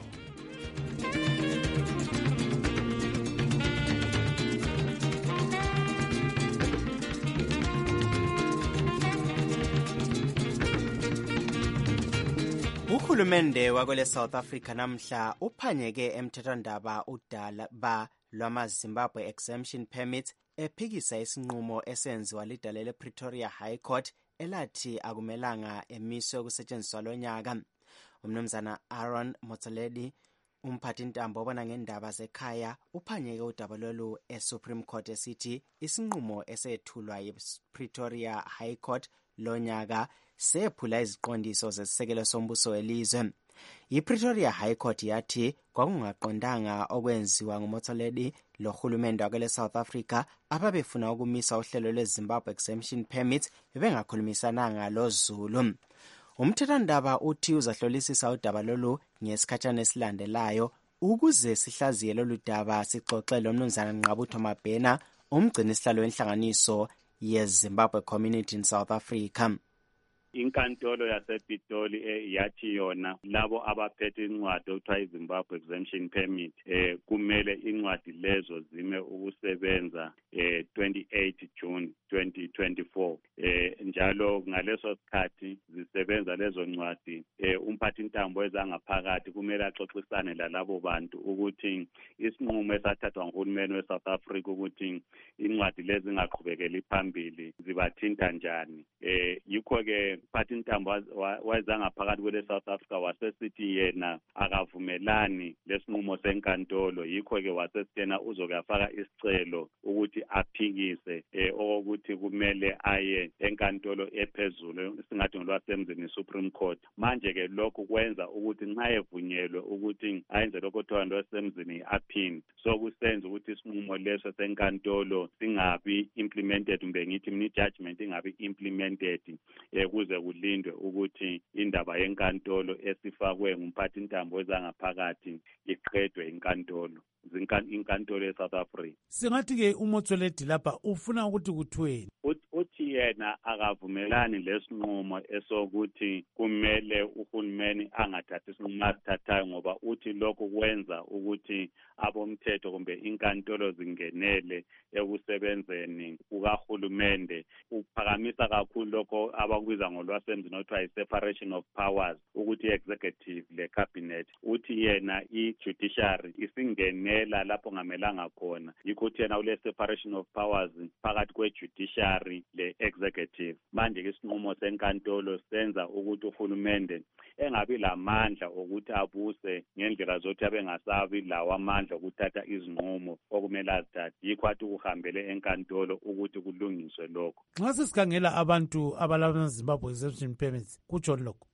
Uhulumende wakwele South Africa namhla uphanyeke emthethwandaba udala ba lwama Zimbabwe exemption permits ephikisa isinqumo esenziwa lidala lePretoria High Court elathi akumelanga emiswe ukusetshenziswa lonyaka. Umnumzana Aaron Motsoaledi umphathi intambo obona ngendaba zekhaya uphanyeke udaba lolu eSupreme Court esithi isinqumo esethulwa yiPretoria High Court lonyaka sephula iziqondiso zesisekelo sombuso welizwe. IPretoria High Court yathi kwakungaqondanga okwenziwa nguMotsoaledi lo hulumende wakele South Africa ababefuna ukumisa uhlelo lweZimbabwe exemption permits bengakhulumisananga lo Zulu. Umthethwandaba uthi uzahlolisisa udaba lolu ngesikhatshana esilandelayo ukuze sihlaziye lolu daba sixoxele umnumzana Nqabutho Mabhena umgcini sihlalo wenhlanganiso yeZimbabwe Community in South Africa. Inkantolo yasePitoli yathi yona labo abaphethe incwadi okuthiwa iZimbabwe exemption permit eh kumele incwadi lezo zime ukusebenza eh twenty-eight June twenty twenty-four. Eh njalo ngaleso sikhathi zisebenza lezo ncwadi eh umphathi intambo ezangaphakathi kumele axoxisane lalabo bantu ukuthi isinqumo esathathwa nguhulumeni weSouth Africa ukuthi incwadi lezi zingaqhubekeli phambili zibathinta njani. Eh yikho ke umphathi intambo wazangaphakathi kwele South Africa wasesithi yena akavumelani lesinqumo senkantolo, yikho ke wasesitshena uzokuyafaka isicelo ukuthi aphikise eh ukuthi kumele aye enkantolo ephezulu singathi ngolwasemzini Supreme Court. Manje ke lokho kwenza ukuthi nxa evunyelwe ukuthi ayenze lokho kuthiwa ngolwasemzini appeal, so kusenza ukuthi isinqumo leso senkantolo singabi implemented kumbe ngithi mini judgment ingabi implemented eh kuze kulindwe ukuthi indaba yenkantolo esifakwe ngumphathi intambo wezangaphakathi iqedwe inkantolo inkantolo eSouth Africa. Singathi ke uMotsoaledi lapha ufuna ukuthi kuthweni uthi yena akavumelani lesinqumo esokuthi kumele uhulumeni angathathi isinqumo asithathayo ngoba uthi lokho kwenza ukuthi abomthetho kumbe inkantolo zingenele ekusebenzeni kukahulumende. Uphakamisa kakhulu lokho abakubiza ngolwasemzini okuthiwa i-separation of powers ukuthi i-executive le-cabinet. Uthi yena i-judiciary isingenela lapho ngamelanga khona, yikho uthi yena ule separation of powers phakathi kwe-judiciary le-executive. Manje ke isinqumo senkantolo senza ukuthi uhulumende engabi lamandla ukuthi abuse ngendlela zokuthi abengasabi lawo amandla okuthatha izinqumo okumele azithathe, yikho athi kuhambele enkantolo ukuthi kulungiswe lokho. Nxa sesikhangela abantu abalama Zimbabwe exemption permits kutsho lokho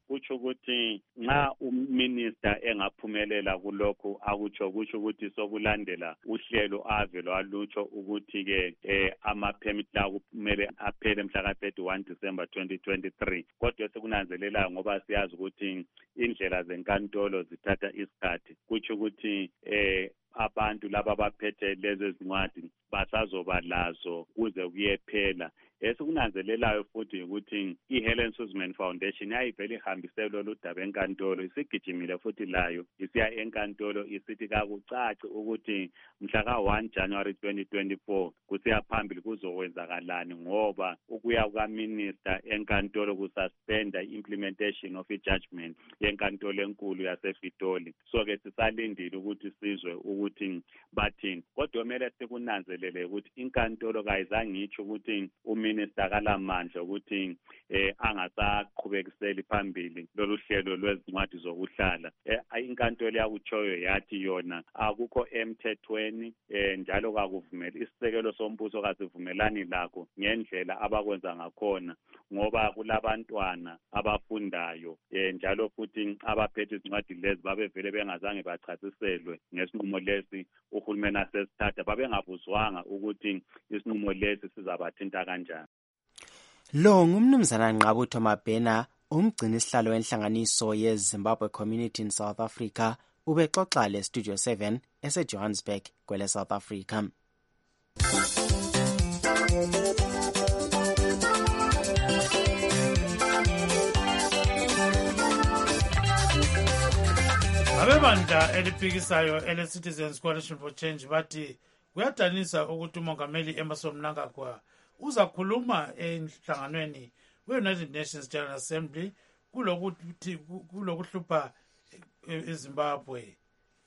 kutsho ukuthi nxa uminister engaphumelela kulokhu akutsho kutsho ukuthi sokulandela uhlelo ave lwalutsho ukuthi-ke eh, ama-permit lawo kumele aphele mhla ka-thirty-one December twenty twenty-three. Kodwa sekunanzelelayo ngoba siyazi ukuthi indlela zenkantolo zithatha isikhathi, kutsho ukuthi eh abantu laba abaphethe lezo zincwadi basazoba lazo kuze kuyephela. Esikunanzelelayo futhi ukuthi i-Helen Suzman Foundation yayivele ihambisele lolu daba enkantolo, isigijimile futhi layo isiya enkantolo isithi kakucaci ukuthi mhla ka-one January twenty twenty-four kusiya phambili kuzokwenzakalani ngoba ukuya kukaminister enkantolo kususpenda i-implementation of i-judgment yenkantolo enkulu yasePitoli. So-ke sisalindile ukuthi sizwe ukuthi bathini. Kodwa kumele sikunanzelele ukuthi inkantolo kayizange itsho ukuthi uminister kalamandla ukuthi eh angasaqhubekiseli phambili lolu hlelo lwezincwadi zokuhlala. Eh inkantolo yakutshoyo yathi yona akukho emthethweni eh njalo kakuvumeli isisekelo sombuso kasivumelani lakho ngendlela abakwenza ngakhona ngoba kulabantwana abafundayo eh njalo futhi abaphethe izincwadi lezi babevele bengazange bachasiselwe ngesinqumo lesi uhulumeni asesithatha, babengabuzwanga ukuthi isinqumo lesi sizabathinta kanjani. Lo ngumnumzana Nqabutho Mabhena, umgcini sihlalo wenhlanganiso yeZimbabwe Community in South Africa, ubexoxa le Studio seven eseJohannesburg kwele South Africa. Abebandla eliphikisayo ele-Citizens Coalition for Change bathi kuyadanisa ukuthi umongameli Emmerson Mnangagwa uzakhuluma enhlanganweni we-United Nations General Assembly kulokuthi kulokuhlupha eZimbabwe.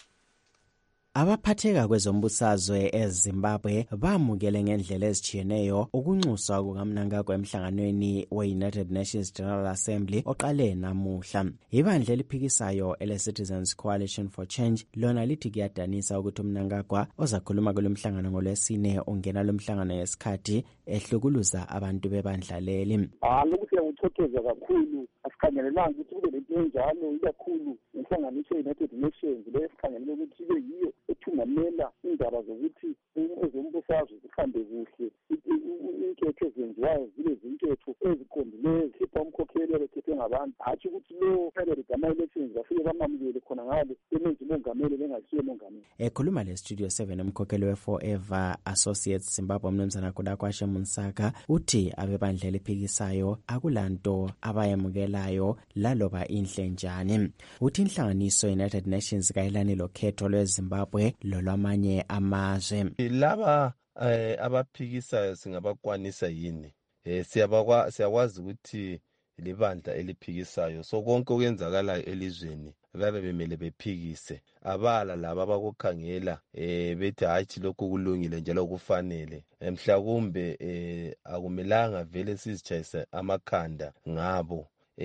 Abaphatheka kwezombusazwe eZimbabwe bamukele ngendlela ezitshiyeneyo ukunxuswa kukaMnangagwa emhlanganweni we-United Nations General Assembly oqale namuhla. Ibandla eliphikisayo ele-Citizens Coalition for Change lona lithi kuyadanisa ukuthi uMnangagwa ozakhuluma kulo mhlangano ngolwesine ungena lo mhlangano ngesikhathi ehlukuluza abantu bebandla leli. Ah lokhu siyakuthokoza kakhulu, asikhangelelanga ukuthi kube lento enjalo ikakhulu inhlanganiso ye-United Nations le sikhangelele ukuthi ibe yiyo ethungamela indaba zokuthi ezombusazwe zihambe kuhle, inketho ezenziwayo zibe zinketho eziqondileyo zikhipha umkhokheli obekhethwe ngabantu, hatshi ukuthi lo candidate ama-elections bafike bamamukele khona ngale bemenze umongameli bengasiye mongameli. Ekhuluma le Studio seven umkhokheli we-Forever Associates Zimbabwe umnumzana Kudakwashe Munsaka uthi abebandla eliphikisayo akulanto abayamukelayo laloba inhle njani. Uthi inhlanganiso United Nations kayilani lokhetho lweZimbabwe lolwamanye amazwe. Laba eh, abaphikisayo singabakwanisa yini? Eh siyabakwa siyakwazi ukuthi libandla eliphikisayo so konke okwenzakalayo elizweni babe bemele bephikise, abala laba abakukhangela eh bethi hayi lokho kulungile njalo kufanele. Mhlakumbe eh akumelanga vele sizitshayise amakhanda ngabo.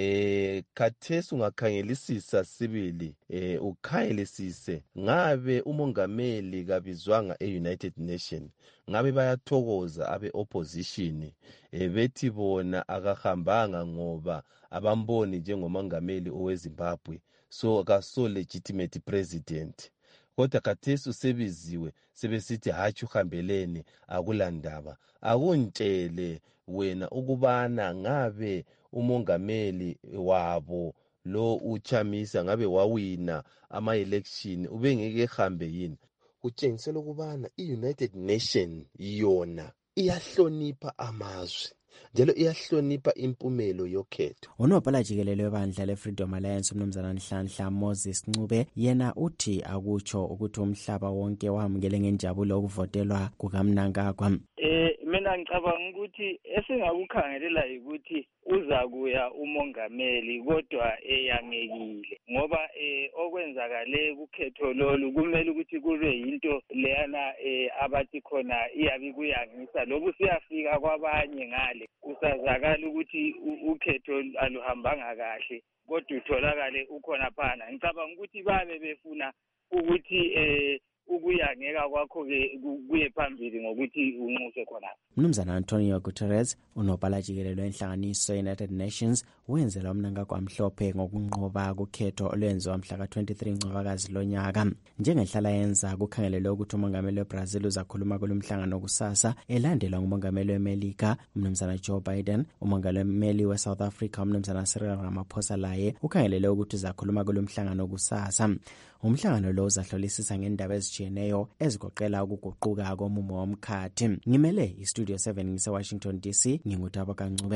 Eh khathesi ungakhangelisisa sibili eh ukhangelisise ngabe umongameli kabizwanga e-United Nations, ngabe bayathokoza abe opposition eh bethi bona akahambanga ngoba abamboni njengomongameli oweZimbabwe so akaso legitimate president. Kodwa khathesi usebiziwe sebesithi hathi uhambeleni akulandaba. Akuntshele wena ukubana ngabe umongameli wabo lo uchamisa ngabe wawina ama-election ubengeke ehambe yini. Kutshengisela ukubana i-United Nations yona iyahlonipha amazwe njalo iyahlonipha impumelo yokhetho. Unobhala jikelele webandla le-Freedom Alliance umnumzana Nhlanhla Moses Ncube yena uthi akutsho ukuthi umhlaba wonke wamukele ngenjabulo ukuvotelwa kukaMnangagwa. Eh mina ngicabanga ukuthi esingakukhangelela ukuthi uza kuya umongameli kodwa eyangekile ngoba eh okwenzakale kukhetho lolu kumele ukuthi kube into leyana eh abathi khona iyabi kuyangisa lobu siyafika kwabanye ngale kusazakala ukuthi ukhetho aluhambanga kahle kodwa utholakale ukhona phana. Ngicabanga ukuthi babe befuna ukuthi eh ukuyangeka kwakho-ke kuye phambili ngokuthi unxuswe khonapho. Mnumzana Antonio Guterres, unobhala jikelele wenhlanganiso United Nations, wenzela umnanga kwamhlophe ngokunqoba kukhetho olwenziwa mhla ka-twenty-three Ncwabakazi lonyaka. Njengenhlala yenza kukhangelelwe ukuthi umongameli weBrazil uzakhuluma kulomhlangano kusasa, elandelwa ngumongameli weMelika umnumzana Joe Biden. Umongameli weSouth Africa umnumzana Cyril Ramaphosa laye ukhangelelwe ukuthi uzakhuluma kulomhlangano kusasa. Umhlangano lo uzahlolisisa ngendaba ezijiyeneyo ezigoqela ukuguquka komumo womkhathi. Ngimele iStudio seven ngise-Washington D C, ngingutabo Kancube.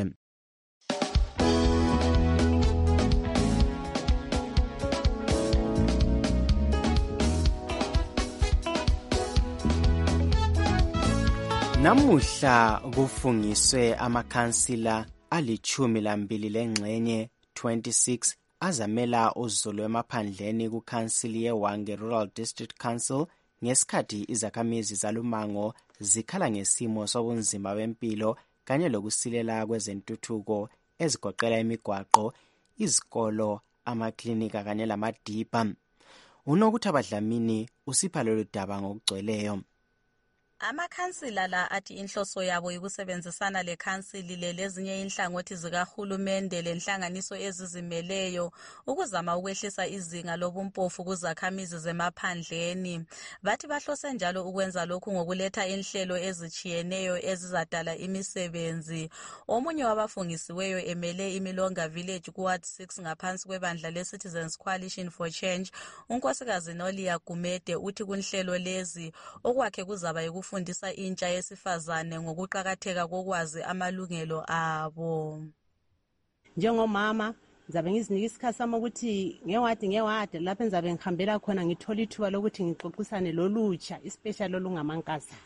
Namuhla kufungiswe amakhansila alichumi lambili lengxenye twenty-six azamela uzulu emaphandleni kukhansili yeWange Rural District Council ngesikhathi izakhamizi zalumango zikhala ngesimo sobunzima bempilo kanye lokusilela kwezentuthuko ezigoqela imigwaqo, izikolo, amaklinika kanye lamadibha. Unokuthi abadlamini usipha lolu daba ngokugcweleyo. Amakhansila la athi inhloso yabo ikusebenzisana lekhansili lezinye inhlangothi zikahulumende lenhlanganiso ezizimeleyo ukuzama ukwehlisa izinga lobumpofu kuzakhamizi zemaphandleni. Bathi bahlose njalo ukwenza lokhu ngokuletha inhlelo ezichiyeneyo ezizadala imisebenzi. Omunye wabafungisiweyo emele iMilonga Village kuWard six ngaphansi kwebandla leCitizens Coalition for Change, unkosikazi Nolia Gumede, uthi kunhlelo lezi okwakhe kuzaba ukufundisa intsha yesifazane ngokuqhakatheka kokwazi amalungelo abo. Njengomama ngizabe ngizinika isikhathi sami ukuthi ngewadi ngewadi lapho enzabe ngihambela khona ngithola ithuba lokuthi ngixoxisane lolutsha especially olungamankazana.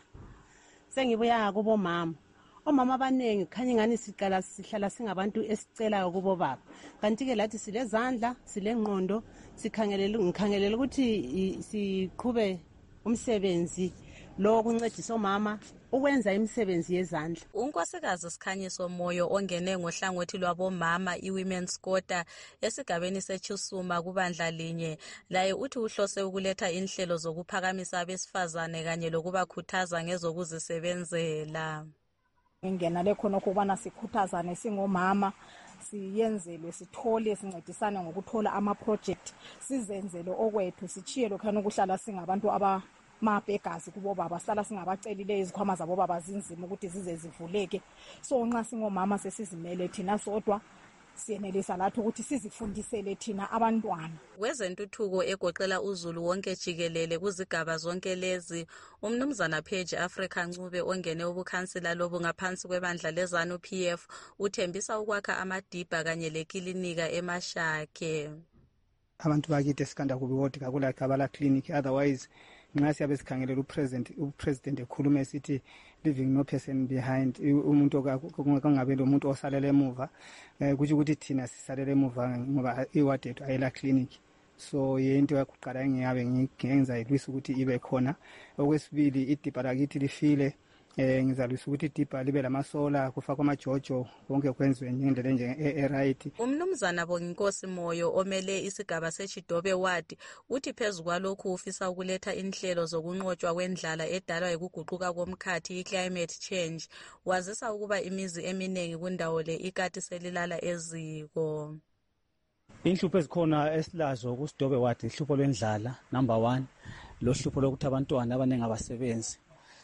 Sengibuya kubo mama. Omama abanengi khanye ngani siqala sihlala singabantu esicela kubo baba. Kanti ke lathi silezandla, silengqondo, sikhangelela ngikhangelela ukuthi siqhube umsebenzi lo kuncedisa omama ukwenza imisebenzi yezandla. Unkosikazi Sikhanyiso Moyo ongene ngohlangothi lwabomama iWomen's Quota esigabeni seChusuma kubandla linye, laye uthi uhlose ukuletha inhlelo zokuphakamisa abesifazane kanye lokubakhuthaza ngezokuzisebenzela. Ngingena le khona ukubana sikhuthazane singomama, siyenzelwe sithole sincedisane ngokuthola ama project, sizenzele okwethu, sichiye lokhana ukuhlala singabantu aba mabhegazi kubo baba, sala singabacelile izikhwama zabo baba zinzima ukuthi zize zivuleke. So nxa singomama sesizimele thina sodwa siyenelisa lathi ukuthi sizifundisele thina abantwana. Kwezentuthuko egoqela uzulu wonke jikelele kuzigaba zonke lezi, umnumzana Page Africa Ncube ongene ubukhansila lobu ngaphansi kwebandla lezanu P F uthembisa ukwakha amadibha kanye lekilinika eMashake. Abantu bakithi esikanda kubi wodi kakula kabala clinic, otherwise nxa siyabe sikhangelela upresident upresident ekhuluma esithi leaving no person behind, umuntu okungabe lo muntu osalele emuva, kuthi ukuthi thina sisalele emuva ngoba iward yethu ayela clinic. So yento yakuqala ngiyabe ngiyenza ilwisa ukuthi ibe khona. Okwesibili idibha lakithi lifile, eh ngizalwisa ukuthi idibha libe lamasola kufakwa amajojo konke kwenziwe ngendlela nje e-right. Umnumzana Bonginkosi Moyo omele isigaba seChidobe ward uthi phezulu kwalokhu ufisa ukuletha inhlelo zokunqotshwa kwendlala edalwa ukuguquka komkhathi i-climate change. Wazisa ukuba imizi eminingi kundawo le ikati selilala eziko. Inhlupho ezikhona esilazo kuSidobe ward ihlupho lwendlala number one, lo hlupho lokuthi abantwana abaningi abasebenzi.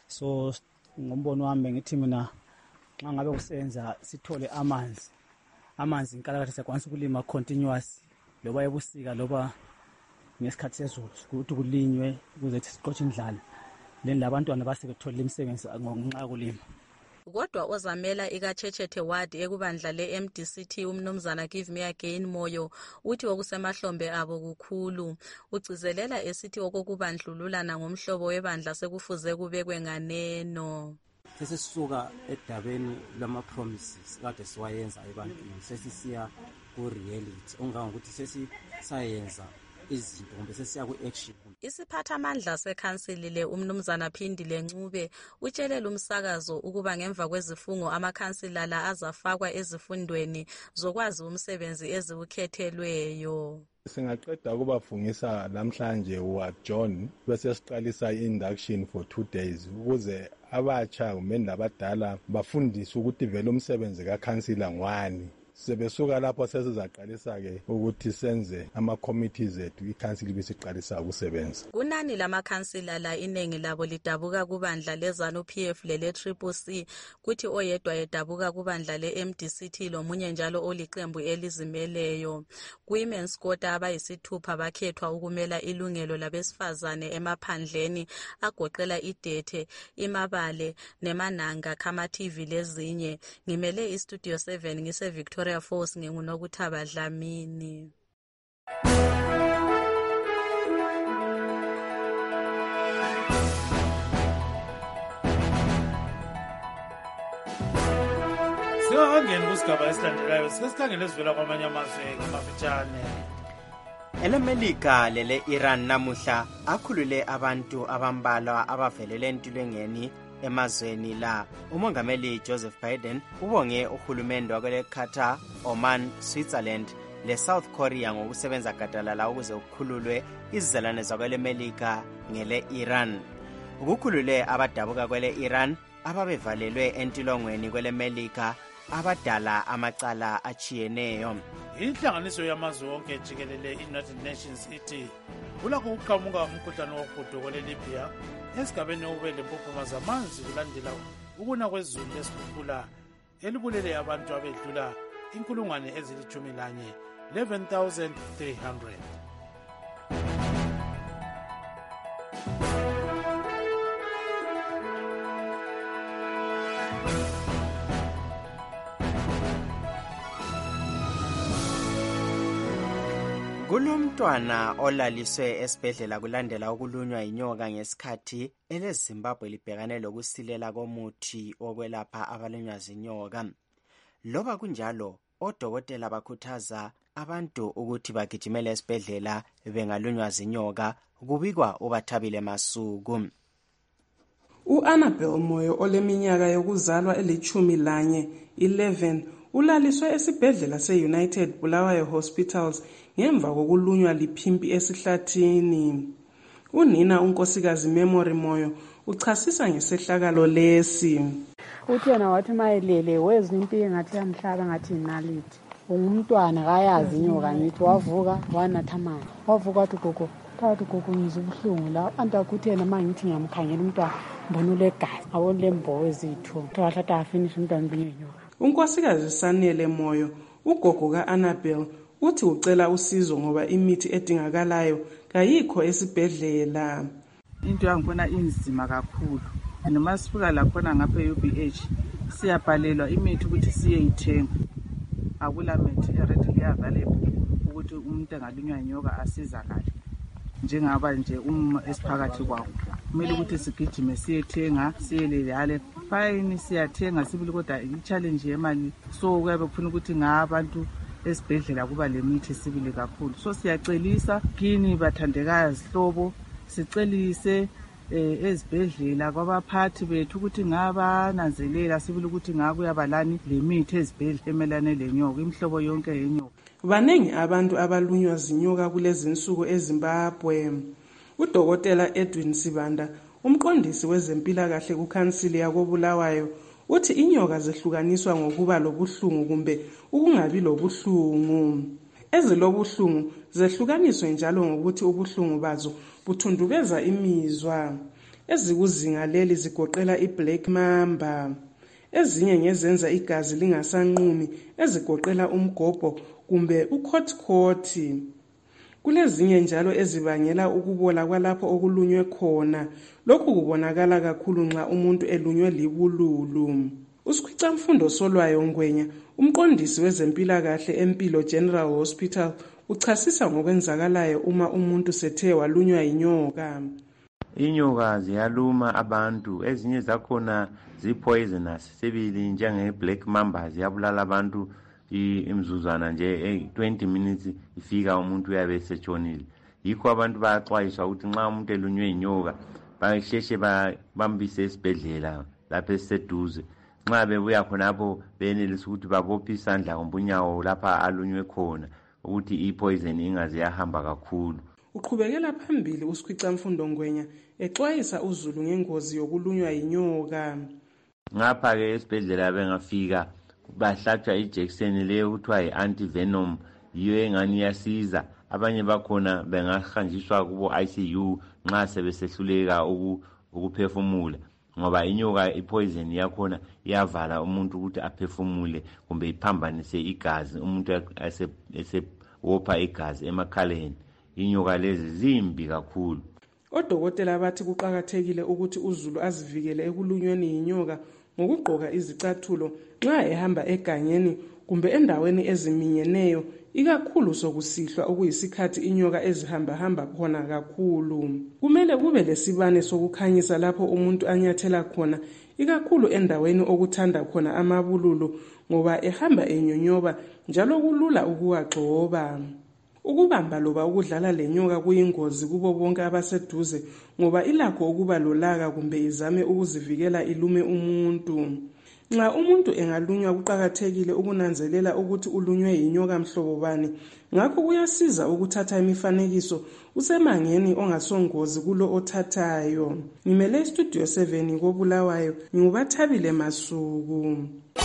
So ngombono wami ngithi mina nxa ngabe kusenza sithole amanzi amanzi inkalakatha sekwanisa ukulima continuous loba ebusika loba ngesikhathi sezulu ukuthi kulinywe ukuze sixoxe indlala then labantwana base bethola imisebenzi ngenxa kulima. Kodwa ozamela ikaChechete ward ekubandla le-M D C T umnumzana Give Me Again Moyo uthi okusemahlombe abo kukhulu, ucizelela esithi okokubandlululana ngomhlobo webandla sekufuze kubekwe nganeno. Sesisuka edabeni lama promises kade siwayenza ebantwini sesisiya ku reality ongangokuthi sesisayenza izinto kumbe sesiya ku-action. Isiphathamandla sekhansili le umnumzana Phindile Ncube utshelele umsakazo ukuba ngemva kwezifungo amakhansila la azafakwa ezifundweni zokwazi umsebenzi eziwukhethelweyo. Singaqeda ukubafungisa namhlanje wa John bese siqalisa i-induction for two days ukuze abatsha kumbe nabadala bafundiswe ukuthi vele umsebenzi kakhansila ngwani. Sebesuka lapho sesizaqalisa ke ukuthi senze ama-committees ethu ikhansili besiqalisa ukusebenza. Kunani lamakhansila la inengi labo lidabuka kubandla lezanu P F lele Triple C kuthi oyedwa edabuka kubandla le M D C T lomunye njalo oliqembu elizimeleyo. Women's Quota abayisithupha bakhethwa ukumela ilungelo labesifazane emaphandleni agoqela iDethe, iMabale, neMananga, Khamathi lezinye. Ngimele iStudio seven ngise Victoria Force ngingunokuthaba Dlamini. Singakangeni kusigaba esilandelayo sesikhangele esivela kwamanye amazwe ngamafitshane. EleMelika lele Iran namuhla akhulule abantu abambalwa abavelele entulengeni emazweni la. Umongameli Joseph Biden ubonge uhulumende wakwele Qatar, Oman, Switzerland le South Korea ngokusebenza gadalala ukuze ukukhululwe izizalwane zakwele Melika ngele Iran. Ukukhulule abadabuka kwele Iran ababevalelwe entilongweni kwele Melika abadala amacala achiyeneyo. Inhlanganiso yamazwe onke jikelele United Nations ithi kulakho ukuqhamuka umkhuhlane wohudo kwele Libya esigabeni ube lempuphuma zamanzi kulandela ukuna kwezulu lesikhukhula elibulele abantu abedlula inkulungwane ezilithumi lanye eleven thousand three hundred. Kulomntwana olaliswe esibhedlela kulandela ukulunywa inyoka ngesikhathi eleZimbabwe libhekane lokusilela komuthi okwelapha abalunywa zinyoka. Loba kunjalo, odokotela bakhuthaza abantu ukuthi bagijimele esibhedlela bengalunywa zinyoka kubikwa ubathabile masuku. U-Annabel Moyo oleminyaka yokuzalwa elithumi lanye eleven ulaliswe esibhedlela se-United Bulawayo Hospitals ngemva kokulunywa liphimpi esihlathini. Unina unkosikazi Memory Moyo uchasisa ngesehlakalo lesi. Uthi yena wathi mayelele wezwa impilo engathi yamhlaba ngathi inalithi. Ungumntwana kayazi inyoka ngithi wavuka wanathamana. Wavuka wathi gogo, phakathi gogo ngizwa ubuhlungu la. Antakuthi yena mangithi ngiyamkhangela umntwana mbona ulegazi. Awona lembobo ezithu. Twahlatha afinish umntwana binyenyoka. Unkosikazi Sanele Moyo, ugogo ka-Annabel, uthi ucela usizo ngoba imithi edingakalayo kayikho esibhedlela. Into yangibona inzima kakhulu. Noma sifika lakhona ngapha e-U B H siyabhalelwa imithi ukuthi siyeyithenga. Akula mithi readily available ukuthi umuntu engalunywa inyoka asizakale. Njengaba nje um esiphakathi kwawo. Kumele ukuthi sigijime siyethenga, siyelelale. Fine siyathenga sibili kodwa i-challenge yemali. So kuyabe kufuna ukuthi ngabantu esibhedlela kuba lemithi sibili kakhulu. So siyacelisa kini bathandekazi hlobo sicelise eh ezibhedlela kwabaphathi bethu ukuthi ngaba nanzelela sibili ukuthi ngakuyabalani lemithi ezibhedlela emelane lenyoka imhlobo yonke yenyoka. Baningi abantu abalunywa zinyoka kulezi insuku eZimbabwe. Udokotela Edwin Sibanda, umqondisi wezempilakahle kukhansili yakobulawayo, uthi inyoka zehlukaniswa ngokuba lobuhlungu kumbe ukungabi lobuhlungu. Ezilobuhlungu zehlukaniswe njalo ngokuthi ubuhlungu bazo buthundubeza imizwa. Ezikuzinga leli zigoqela iBlack Mamba. Ezinye ngezenza igazi lingasanqumi ezigoqela umgobho kumbe ukhothikhothi. Kulezinye njalo ezibangela ukubola kwalapho okulunywe khona. Lokhu kubonakala kakhulu nxa umuntu elunywe libululu. Usikhwicamfundo Solwayo Ngwenya, umqondisi wezempilakahle eMpilo General Hospital, uchasisa ngokwenzakalayo uma umuntu sethe walunywa inyoka. Inyoka ziyaluma abantu, ezinye zakhona zipoisonous, sibili njenge Black Mamba ziyabulala abantu imzuzwana nje twenty minutes ifika umuntu uyabe setshonile. yikho abantu bayaxwayiswa ukuthi nxa umuntu elunywe inyoka bahleshe bambise esibhedlela lapha esiseduze. Nxa bebuya khonapho benelisa ukuthi babophe isandla kumbe unyawo lapha alunywe khona ukuthi ipoison ingaze yahamba kakhulu. Uqhubekela phambili uSikhwicamfundo Ngwenya exwayisa uZulu ngengozi yokulunywa yinyoka. Ngapha ke esibhedlela bengafika bahlatshwa ijekiseni leyo kuthiwa yi-antivenom, yiyo engani iyasiza. Abanye bakhona bengahanjiswa kubo I C U nxa sebesehluleka ukuphefumula, ngoba inyoka ipoison yakhona iyavala umuntu ukuthi aphefumule kumbe iphambanise igazi, umuntu esewopha igazi emakhaleni. Inyoka lezi zimbi kakhulu. Odokotela bathi kuqakathekile ukuthi uZulu azivikele ekulunyweni yinyoka ngokugqoka izicathulo nxa ehamba egangeni kumbe endaweni eziminyeneyo, ikakhulu sokusihlwa okuyisikhathi inyoka ezihamba hamba khona kakhulu. Kumele kube lesibane sokukhanyisa lapho umuntu anyathela khona, ikakhulu endaweni okuthanda khona amabululu, ngoba ehamba enyonyoba njalo kulula ukuwagxoba. Ukubamba loba ukudlala lenyoka kuyingozi kubo bonke abaseduze, ngoba ilakho ukuba lolaka kumbe izame ukuzivikela ilume umuntu. Nxa umuntu engalunywa kuqakathekile ukunanzelela ukuthi ulunywe yinyoka mhlobo bani. Ngakho kuyasiza ukuthatha imifanekiso usemangeni ongasongozi kulo othathayo. Ngimele istudio seven koBulawayo, nginguBathabile Masuku.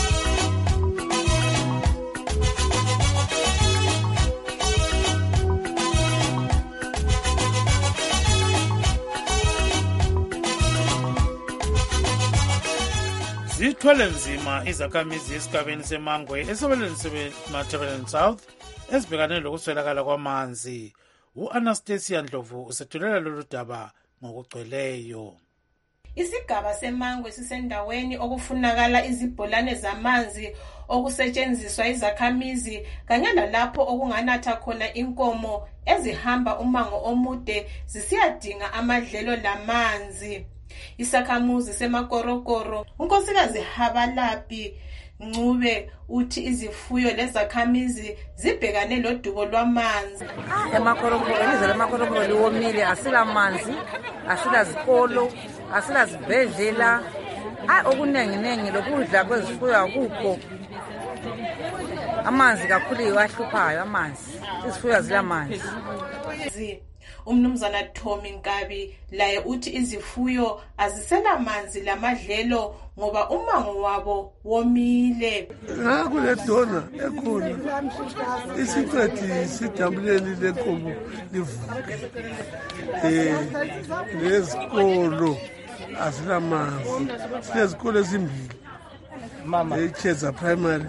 Zithwele nzima izakhamizi esigabeni seMangwe esebeleni seMatabeleland South ezibhekane lokuswelakala kwamanzi. U-Anastasia Ndlovu usethulela lolu daba ngokugcweleyo. Isigaba seMangwe sisendaweni okufunakala izibholane zamanzi okusetshenziswa izakhamizi kanye lalapho okunganatha khona inkomo ezihamba umango omude zisiyadinga amadlelo lamanzi. Isakhamuzi semakorokoro unkosikazi Habalapi Ncube uthi izifuyo lezakhamizi zibhekane lodubo lwamanzi. Emakorokoro izolo emakorokoro liwomile, asila manzi, asila zikolo, asila zibhedlela. Ah okunengi nengi lokudla kwezifuyo akukho. Amanzi kakhulu iwahluphayo amanzi. Izifuyo zilamanzi. Umnumzana Tommy Nkabi laye uthi izifuyo azisela manzi lamadlelo ngoba umango wabo womile. Ngakule dona ekhona isiqedi sidambuleli lenkomo livuke. Eh lezikolo azilamanzi. Sinezikolo ezimbili. Mama eCheza primary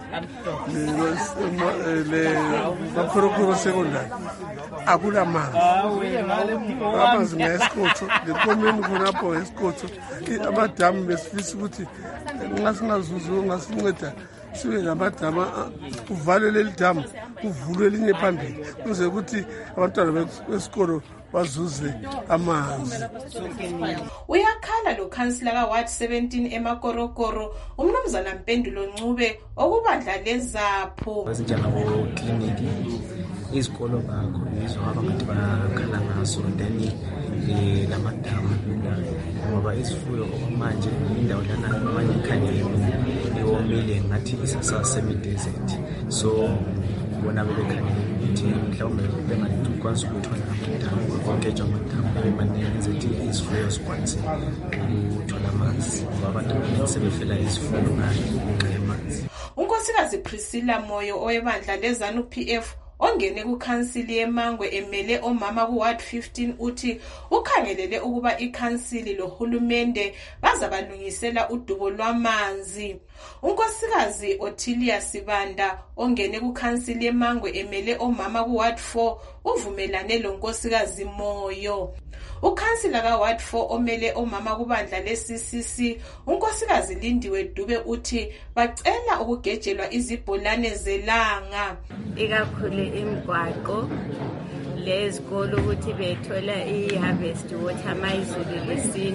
le Makorokoro secondary akula manzi. Amanzi ngesikotho lekomeni khonapho ngesikotho abadamu besifisa ukuthi nxa singazuzu ngasinceda sibe labadamu uvale leli damu uvulwe elinye phambili kuze ukuthi abantwana besikolo bazuze amanzi. Uyakhala lo councillor ka Ward seventeen eMakorokoro umnumzana Mpendulo Ncube okubandla lezapho. Ezinjengabo clinic izikolo bakho yizo abantu bakhala ngaso then eh lamadamu ngoba izifuyo manje indawo lana manje ikhangele iwomile ngathi isasa semi desert, so bona bebekhangele ukuthi mhlawumbe bengakwazi ukuthola amadamu konke amadamu emaningi ezithi izifuyo zikwanise ukuthola amanzi ngoba abantu sebefela izifuyo ngenxa yamanzi. Unkosikazi Priscilla Moyo owebandla lezanu P F ongene kukhansili yeMangwe emele omama ku Ward fifteen uthi ukhangelele ukuba ikhansili lohulumende bazabalungisela udubo lwamanzi. Unkosikazi Othilia Sibanda ongene kukhansili yeMangwe emele omama ku Ward four uvumelane lo nkosikazi Moyo. Ukhansila ka Ward four omele omama kubandla le-C C C unkosikazi Lindiwe Dube uthi bacela ukugejelwa izibholane zelanga ikakhulu imigwaqo lezikolo ukuthi bethola i-harvest water mayizulu lesina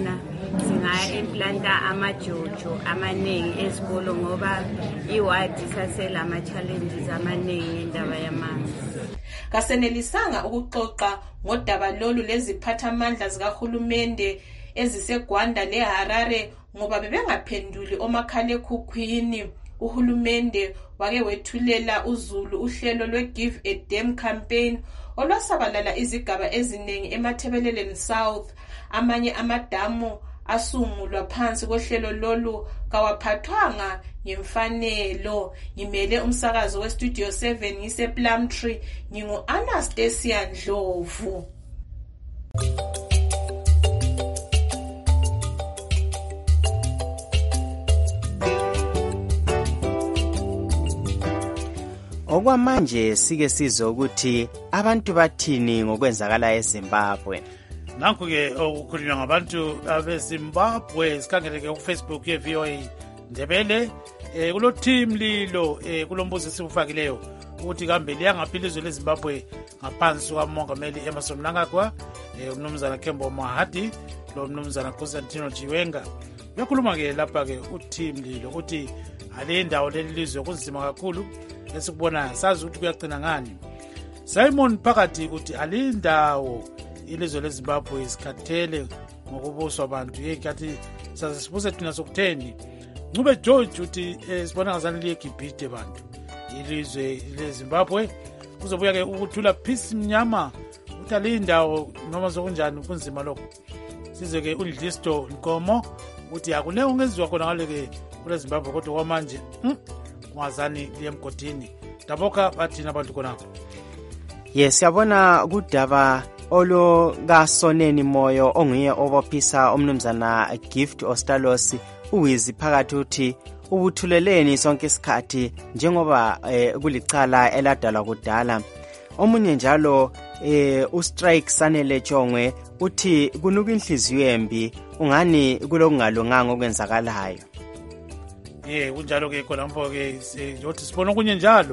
singa-implanta amajojo amaningi esikolo ngoba iwadi sasela ama-challenges amaningi endaba yamanzi. Kasenelisanga ukuxoxa ngodaba lolu leziphathamandla zikahulumende eziseGwanda leHarare ngoba bebengaphenduli omakhalekhukhwini. Uhulumende wake wethulela uZulu uhlelo lwe-Give a Dam campaign olwasabalala izigaba eziningi eMathebeleleni South. Amanye amadamu asungulwa phansi kohlelo lolu kawaphathwanga ngemfanelo. Ngimele umsakazo weStudio seven ngise Plumtree, ngingu Anastasia Ndlovu. Okwamanje sike sizwe ukuthi abantu bathini ngokwenzakala eZimbabwe. Nanku ke okukhulunywa ngabantu abeZimbabwe sikhangeleke ku Facebook ye V O A Ndebele eh kulo team lilo eh kulombuzo esibufakileyo ukuthi kambe liyangaphi ilizwe leZimbabwe ngaphansi kwamongameli Emmerson Mnangagwa, eh umnumzana Kembo Mahadi lo mnumzana Constantino Chiwenga. Uyakhuluma ke lapha ke uteam lilo ukuthi ale ndawo lelizwe kunzima kakhulu esikubona sazi ukuthi kuyagcina ngani. Simon Phakathi uthi alindawo ilizwe leZimbabwe isikhathele ngokubuswa abantu yekathi saze sibuse thina sokutheni. Ncube George uthi sibona ngazani liyeGibhite bantu ilizwe leZimbabwe kuzobuya ke ukuthula peace mnyama uthi alindawo noma sokunjani kunzima lokho. Size ke uListo Nkomo uthi akune ungenziwa khona ngale ke kule Zimbabwe kodwa kwamanje ungazani liyemgodini daboka bathina abantu khonapho. Yes, siyabona kudaba olo kaSoneni Moyo onguye obophisa omnumzana Gift Ostalos uwizi Phakathi uthi ubuthuleleni sonke isikhathi njengoba eh, kulicala eladala kudala. Omunye njalo eh, uStrike Sanele Chongwe uthi kunuka inhliziyo embi ungani kulokungalunganga okwenzakalayo. Eh kunjalo ke khona mfo ke yothi sibona kunye njalo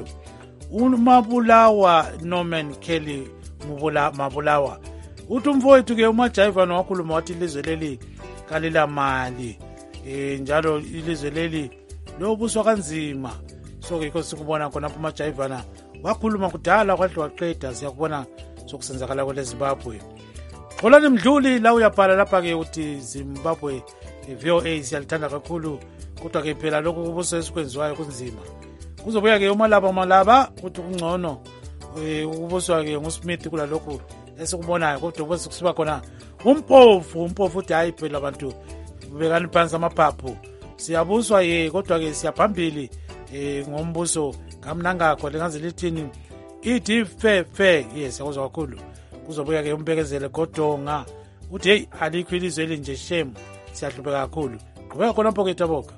uMabulawa Norman Kelly Mubula Mabulawa uthi umfowethu ke uMajiva nowakhuluma wathi ilizwe leli kalila mali eh njalo ilizwe leli lobuswa kanzima. So ke sikubona khona lapha uMajiva na wakhuluma kudala kwahle waqeda siyakubona sokusenzakala kwele Zimbabwe. Xolani Mdluli la uyabhala lapha ke uthi Zimbabwe V O A siyalithanda kakhulu kodwa ke phela lokho kubuso esikwenziwayo kunzima. Kuzobuya ke uMalaba Malaba uthi kungcono eh ukubuswa ke nguSmith kula lokho esikubonayo kodwa bese kusiba khona umpofu umpofu uthi hayi phela abantu bekani phansi amaphaphu siyabuswa ye kodwa ke siyaphambili eh ngombuso kaMnangagwa lengaze lithini ithi fe fe yes yakuzwa kakhulu. Kuzobuya ke umbekezele Godonga uthi hey alikho ilizwe elinje shame siyahlupeka kakhulu. Qhubeka khona mpoke Daboka.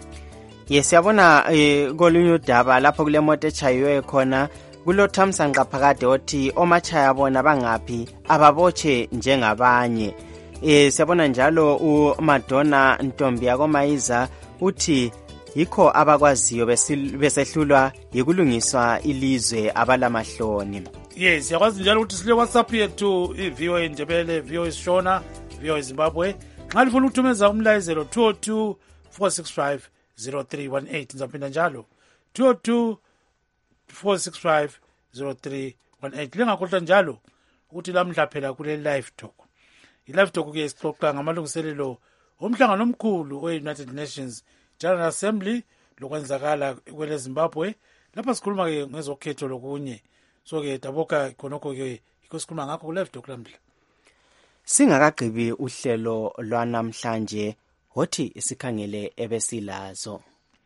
Yes, siyabona eh kolunye udaba lapho kule moto echayiwe khona kulo Thamsanqa Phakade othi omachaya bona bangaphi ababotshe njengabanye. Eh siyabona njalo uMadonna Ntombi yakoMayiza uthi yikho abakwaziyo besehlulwa yikulungiswa ilizwe abalamahloni. Yes, yakwazi njalo ukuthi sile WhatsApp yethu iV O A Ndebele, V O A Shona, V O A Zimbabwe. Nxa lifuna ukuthumeza umlayezelo two oh two four six five zero three one eight ngizaphinda njalo two oh two four six five zero three one eight. Lingakhohlwa njalo ukuthi lamhla phela kule live talk. I-live talk ke sixoxa ngamalungiselelo omhlangano omkhulu we-United Nations General Assembly lokwenzakala kwele Zimbabwe. Lapha sikhuluma ke ngezokhetho lokunye. So ke Daboka khonokho ke iko sikhuluma ngakho ku-live talk lamhla. Singakagqibi uhlelo lwanamhlanje hothi isikhangele ebesilazo.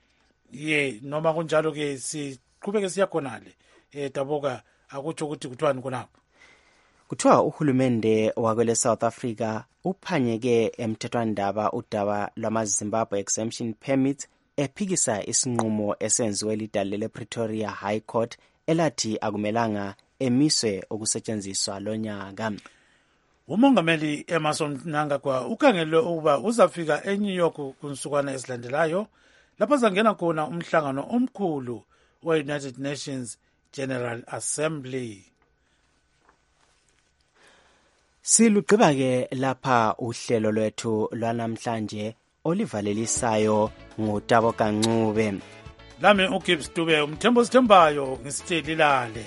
Ye noma kunjalo ke siqhubeke siyakhonale eh Daboka akutsho ukuthi kuthiwani khonapho. Kuthiwa uhulumende wakwele South Africa uphanyeke emthethwandaba udaba lwamaZimbabwe exemption permit ephikisa isinqumo esenziwe lidale lePretoria High Court elathi akumelanga emiswe okusetshenziswa lonyaka. Umongameli Emmerson Mnangagwa ukhangele ukuba uzafika eNew York kunsukwana esilandelayo lapho zangena khona umhlangano omkhulu we-United Nations General Assembly. Silugqiba-ke lapha uhlelo lwethu lwanamhlanje olivalelisayo nguTabo Kancube. Lami uGibbs Dube umthembo sithembayo ngisitshelilale.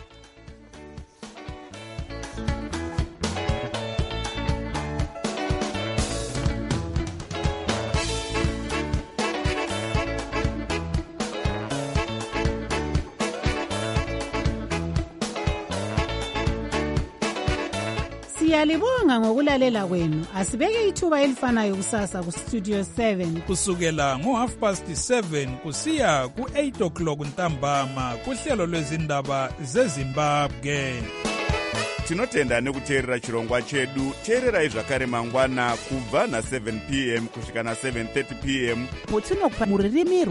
Siyalibonga ngokulalela kwenu. Asibeke ithuba elifanayo kusasa ku Studio seven kusukela ngo half past seven kusiya ku eight o'clock ntambama kuhlelo lwezindaba zeZimbabwe. Tinotenda nekuteerera chirongwa chedu. Teererai zvakare mangwana kubva na seven p m kusvika na seven thirty p m mutinokupa muririmi